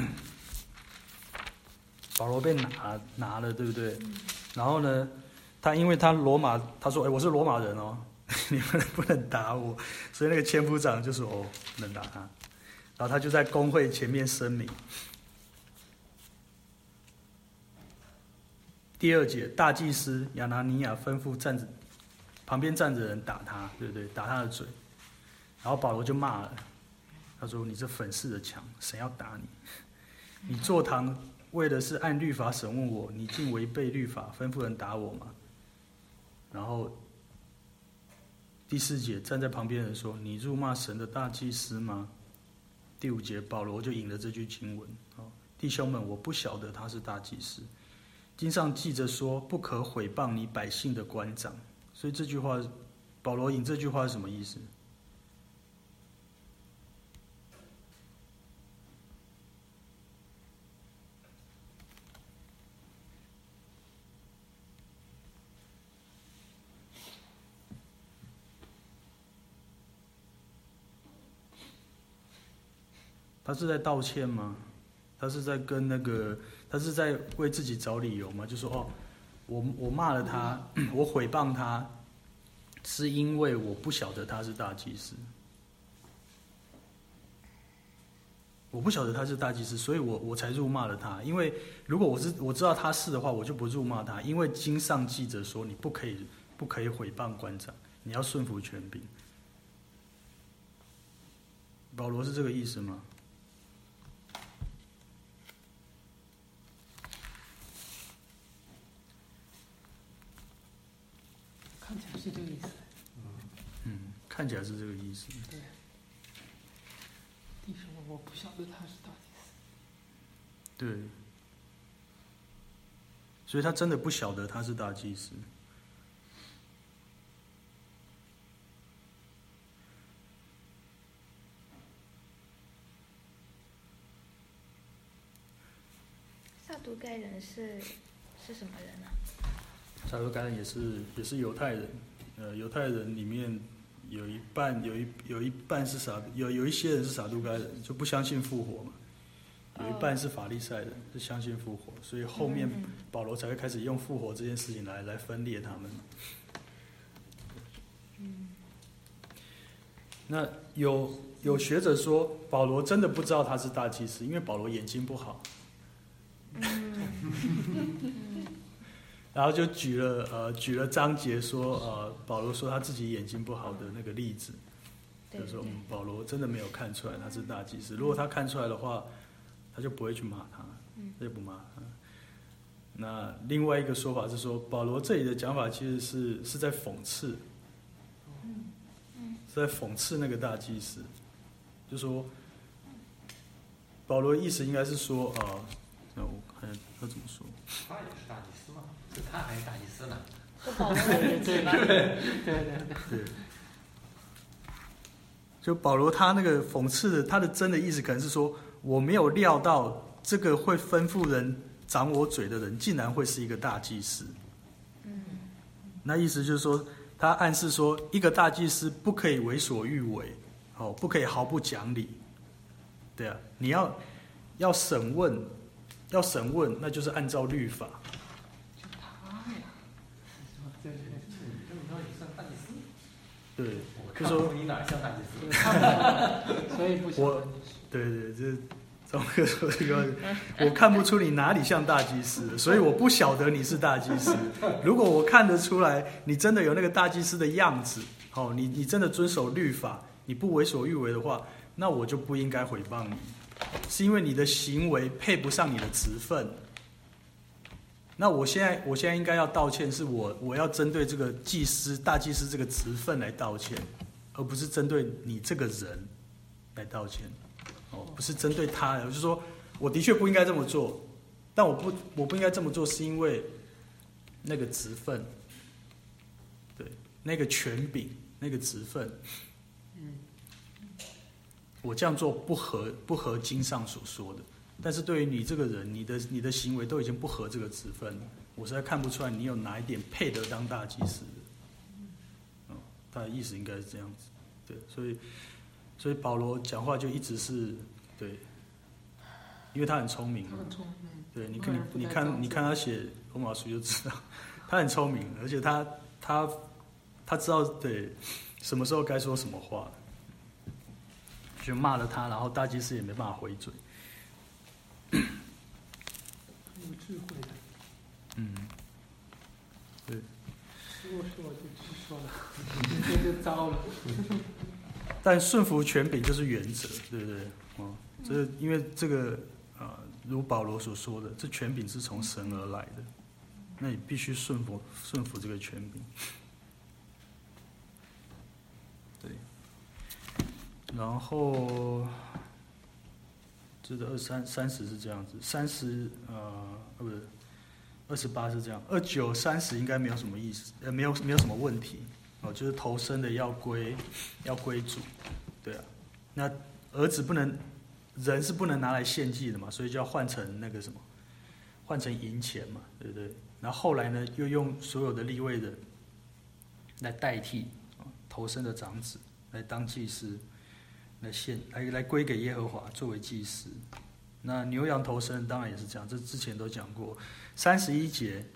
拿了，对不对？然后呢，因为他罗马，他说：“我是罗马人哦，你们不能打我。”所以那个千夫长就说：“哦，不能打他。”然后他就在公会前面声明。第2节，大祭司亚拿尼亚吩咐旁边站着人打他，对不对？打他的嘴。然后保罗就骂了，他说：“你这粉饰的墙，谁要打你？你坐堂为的是按律法审问我，你竟违背律法，吩咐人打我吗？”然后第4节，站在旁边的人说：“你辱骂神的大祭司吗？”第5节，保罗就引了这句经文：“弟兄们，我不晓得他是大祭司。经上记着说，不可毁谤你百姓的官长。”所以这句话，保罗引这句话是什么意思？他是在道歉吗？他是在他是在为自己找理由吗？就说我骂了他，我毁谤他，是因为我不晓得他是大祭司，我不晓得他是大祭司，所以我才辱骂了他。因为如果我知道他是的话，我就不辱骂他。因为经上记着说，你不可以毁谤官长，你要顺服权柄。保罗是这个意思吗？
看起来是这个意思。
看起来是这个意思。
对。弟兄们，我不晓得他是大祭司。
对。所以他真的不晓得他是大祭司。
撒都该人是什么人呢？
撒都该人也是犹太人，犹太人里面有一半是有一些人是撒都该人，就不相信复活嘛。有一半是法利赛人，是相信复活，所以后面保罗才会开始用复活这件事情来分裂他们。那有学者说，保罗真的不知道他是大祭司，因为保罗眼睛不好。然后就举了章节说，保罗说他自己眼睛不好的那个例子，就是说保罗真的没有看出来他是大祭司。如果他看出来的话，他就不会去骂他，他就不骂他。那另外一个说法是说，保罗这里的讲法其实是在讽刺，是在讽刺那个大祭司，就说保罗的意思应该是说那我看他怎么说。
他也是大祭司嘛，是他还是大祭司呢？
是保罗的意思吧？
对。就保罗他那个讽刺的，他的真的意思可能是说，我没有料到这个会吩咐人掌我嘴的人，竟然会是一个大祭司。那意思就是说，他暗示说，一个大祭司不可以为所欲为，不可以毫不讲理。对啊，你要审问，那就是按照律法。
就他呀，对，
这么说也算大祭司？
对，
就说你哪像大祭司？
所以不晓得你是。
对，这钟哥说这个，我看不出你哪里像大祭司，所以我不晓得你是大祭司。如果我看得出来，你真的有那个大祭司的样子，你真的遵守律法，你不为所欲为的话，那我就不应该诽谤你，是因为你的行为配不上你的职分。那我现在应该要道歉，是我要针对这个大祭司这个职分来道歉，而不是针对你这个人来道歉。不是针对他，就是说我的确不应该这么做，但我不应该这么做，是因为那个职分，对，那个权柄，那个职分，我这样做不合经上所说的。但是对于你这个人，你的行为都已经不合这个职分了，我实在看不出来你有哪一点配得当大祭司的。他的意思应该是这样子，对，所以保罗讲话就一直是对，因为他很聪明，对，你看他写罗马书就知道，他很聪明，而且他知道对什么时候该说什么话，就骂了他，然后大祭司也没办法回嘴。
有智慧的，
对。
如果是我就直说了，这就糟了。
但顺服权柄就是原则，对不对？这因为这个如保罗所说的，这权柄是从神而来的，那你必须顺服这个权柄。对，然后这个30是这样子，30不是28是这样，29、30应该没有什么意思，没有什么问题就是头生的要归主，对啊，那儿子人是不能拿来献祭的嘛，所以就要换成那个什么，换成银钱嘛，对不对？然后后来呢，又用所有的利未人来代替头生的长子来当祭司，来归给耶和华作为祭司。那牛羊头生当然也是这样，这之前都讲过。31节，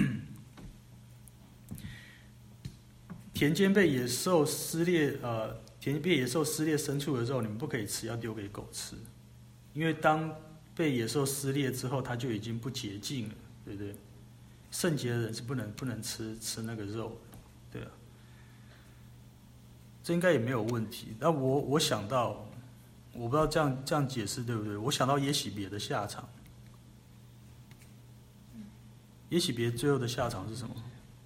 田间被野兽撕裂，田间被野兽撕裂牲畜的肉，你们不可以吃，要丢给狗吃，因为当被野兽撕裂之后，它就已经不洁净了，对不对？圣洁的人是不能吃那个肉的，对啊，这应该也没有问题。那我想到，我不知道这样解释对不对？我想到耶洗别的下场。耶洗别最后的下场是什么？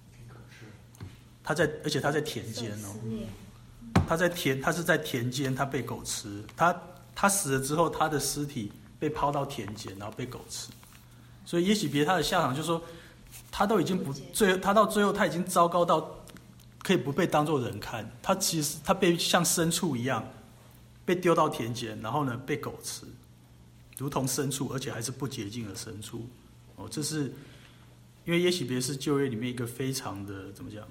而且他在田间哦，他是在田间，他被狗吃。他死了之后，他的尸体被抛到田间，然后被狗吃。所以耶洗别他的下场就是说，他都已经他到最后他已经糟糕到可以不被当作人看。他其实他被像牲畜一样被丢到田间，然后呢被狗吃，如同牲畜，而且还是不洁净的牲畜。这是因为耶洗别是旧约里面一个非常的怎么讲？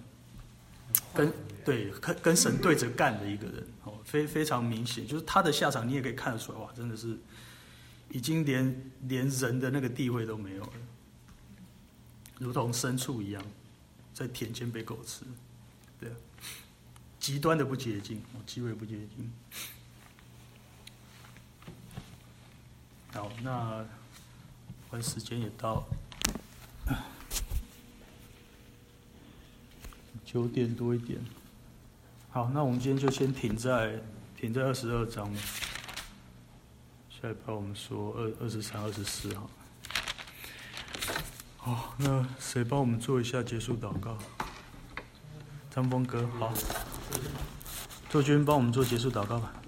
跟神对着干的一个人，非常明显，就是他的下场你也可以看得出来，哇，真的是已经连人的那个地位都没有了，如同牲畜一样，在田间被狗吃，对啊，极端的不洁净，极为不洁净。好，那时间也到了。9点多一点，好，那我们今天就先停在22章了。下一趴我们说23、24好。好，那谁帮我们做一下结束祷告？张峰哥，好，作君帮我们做结束祷告吧。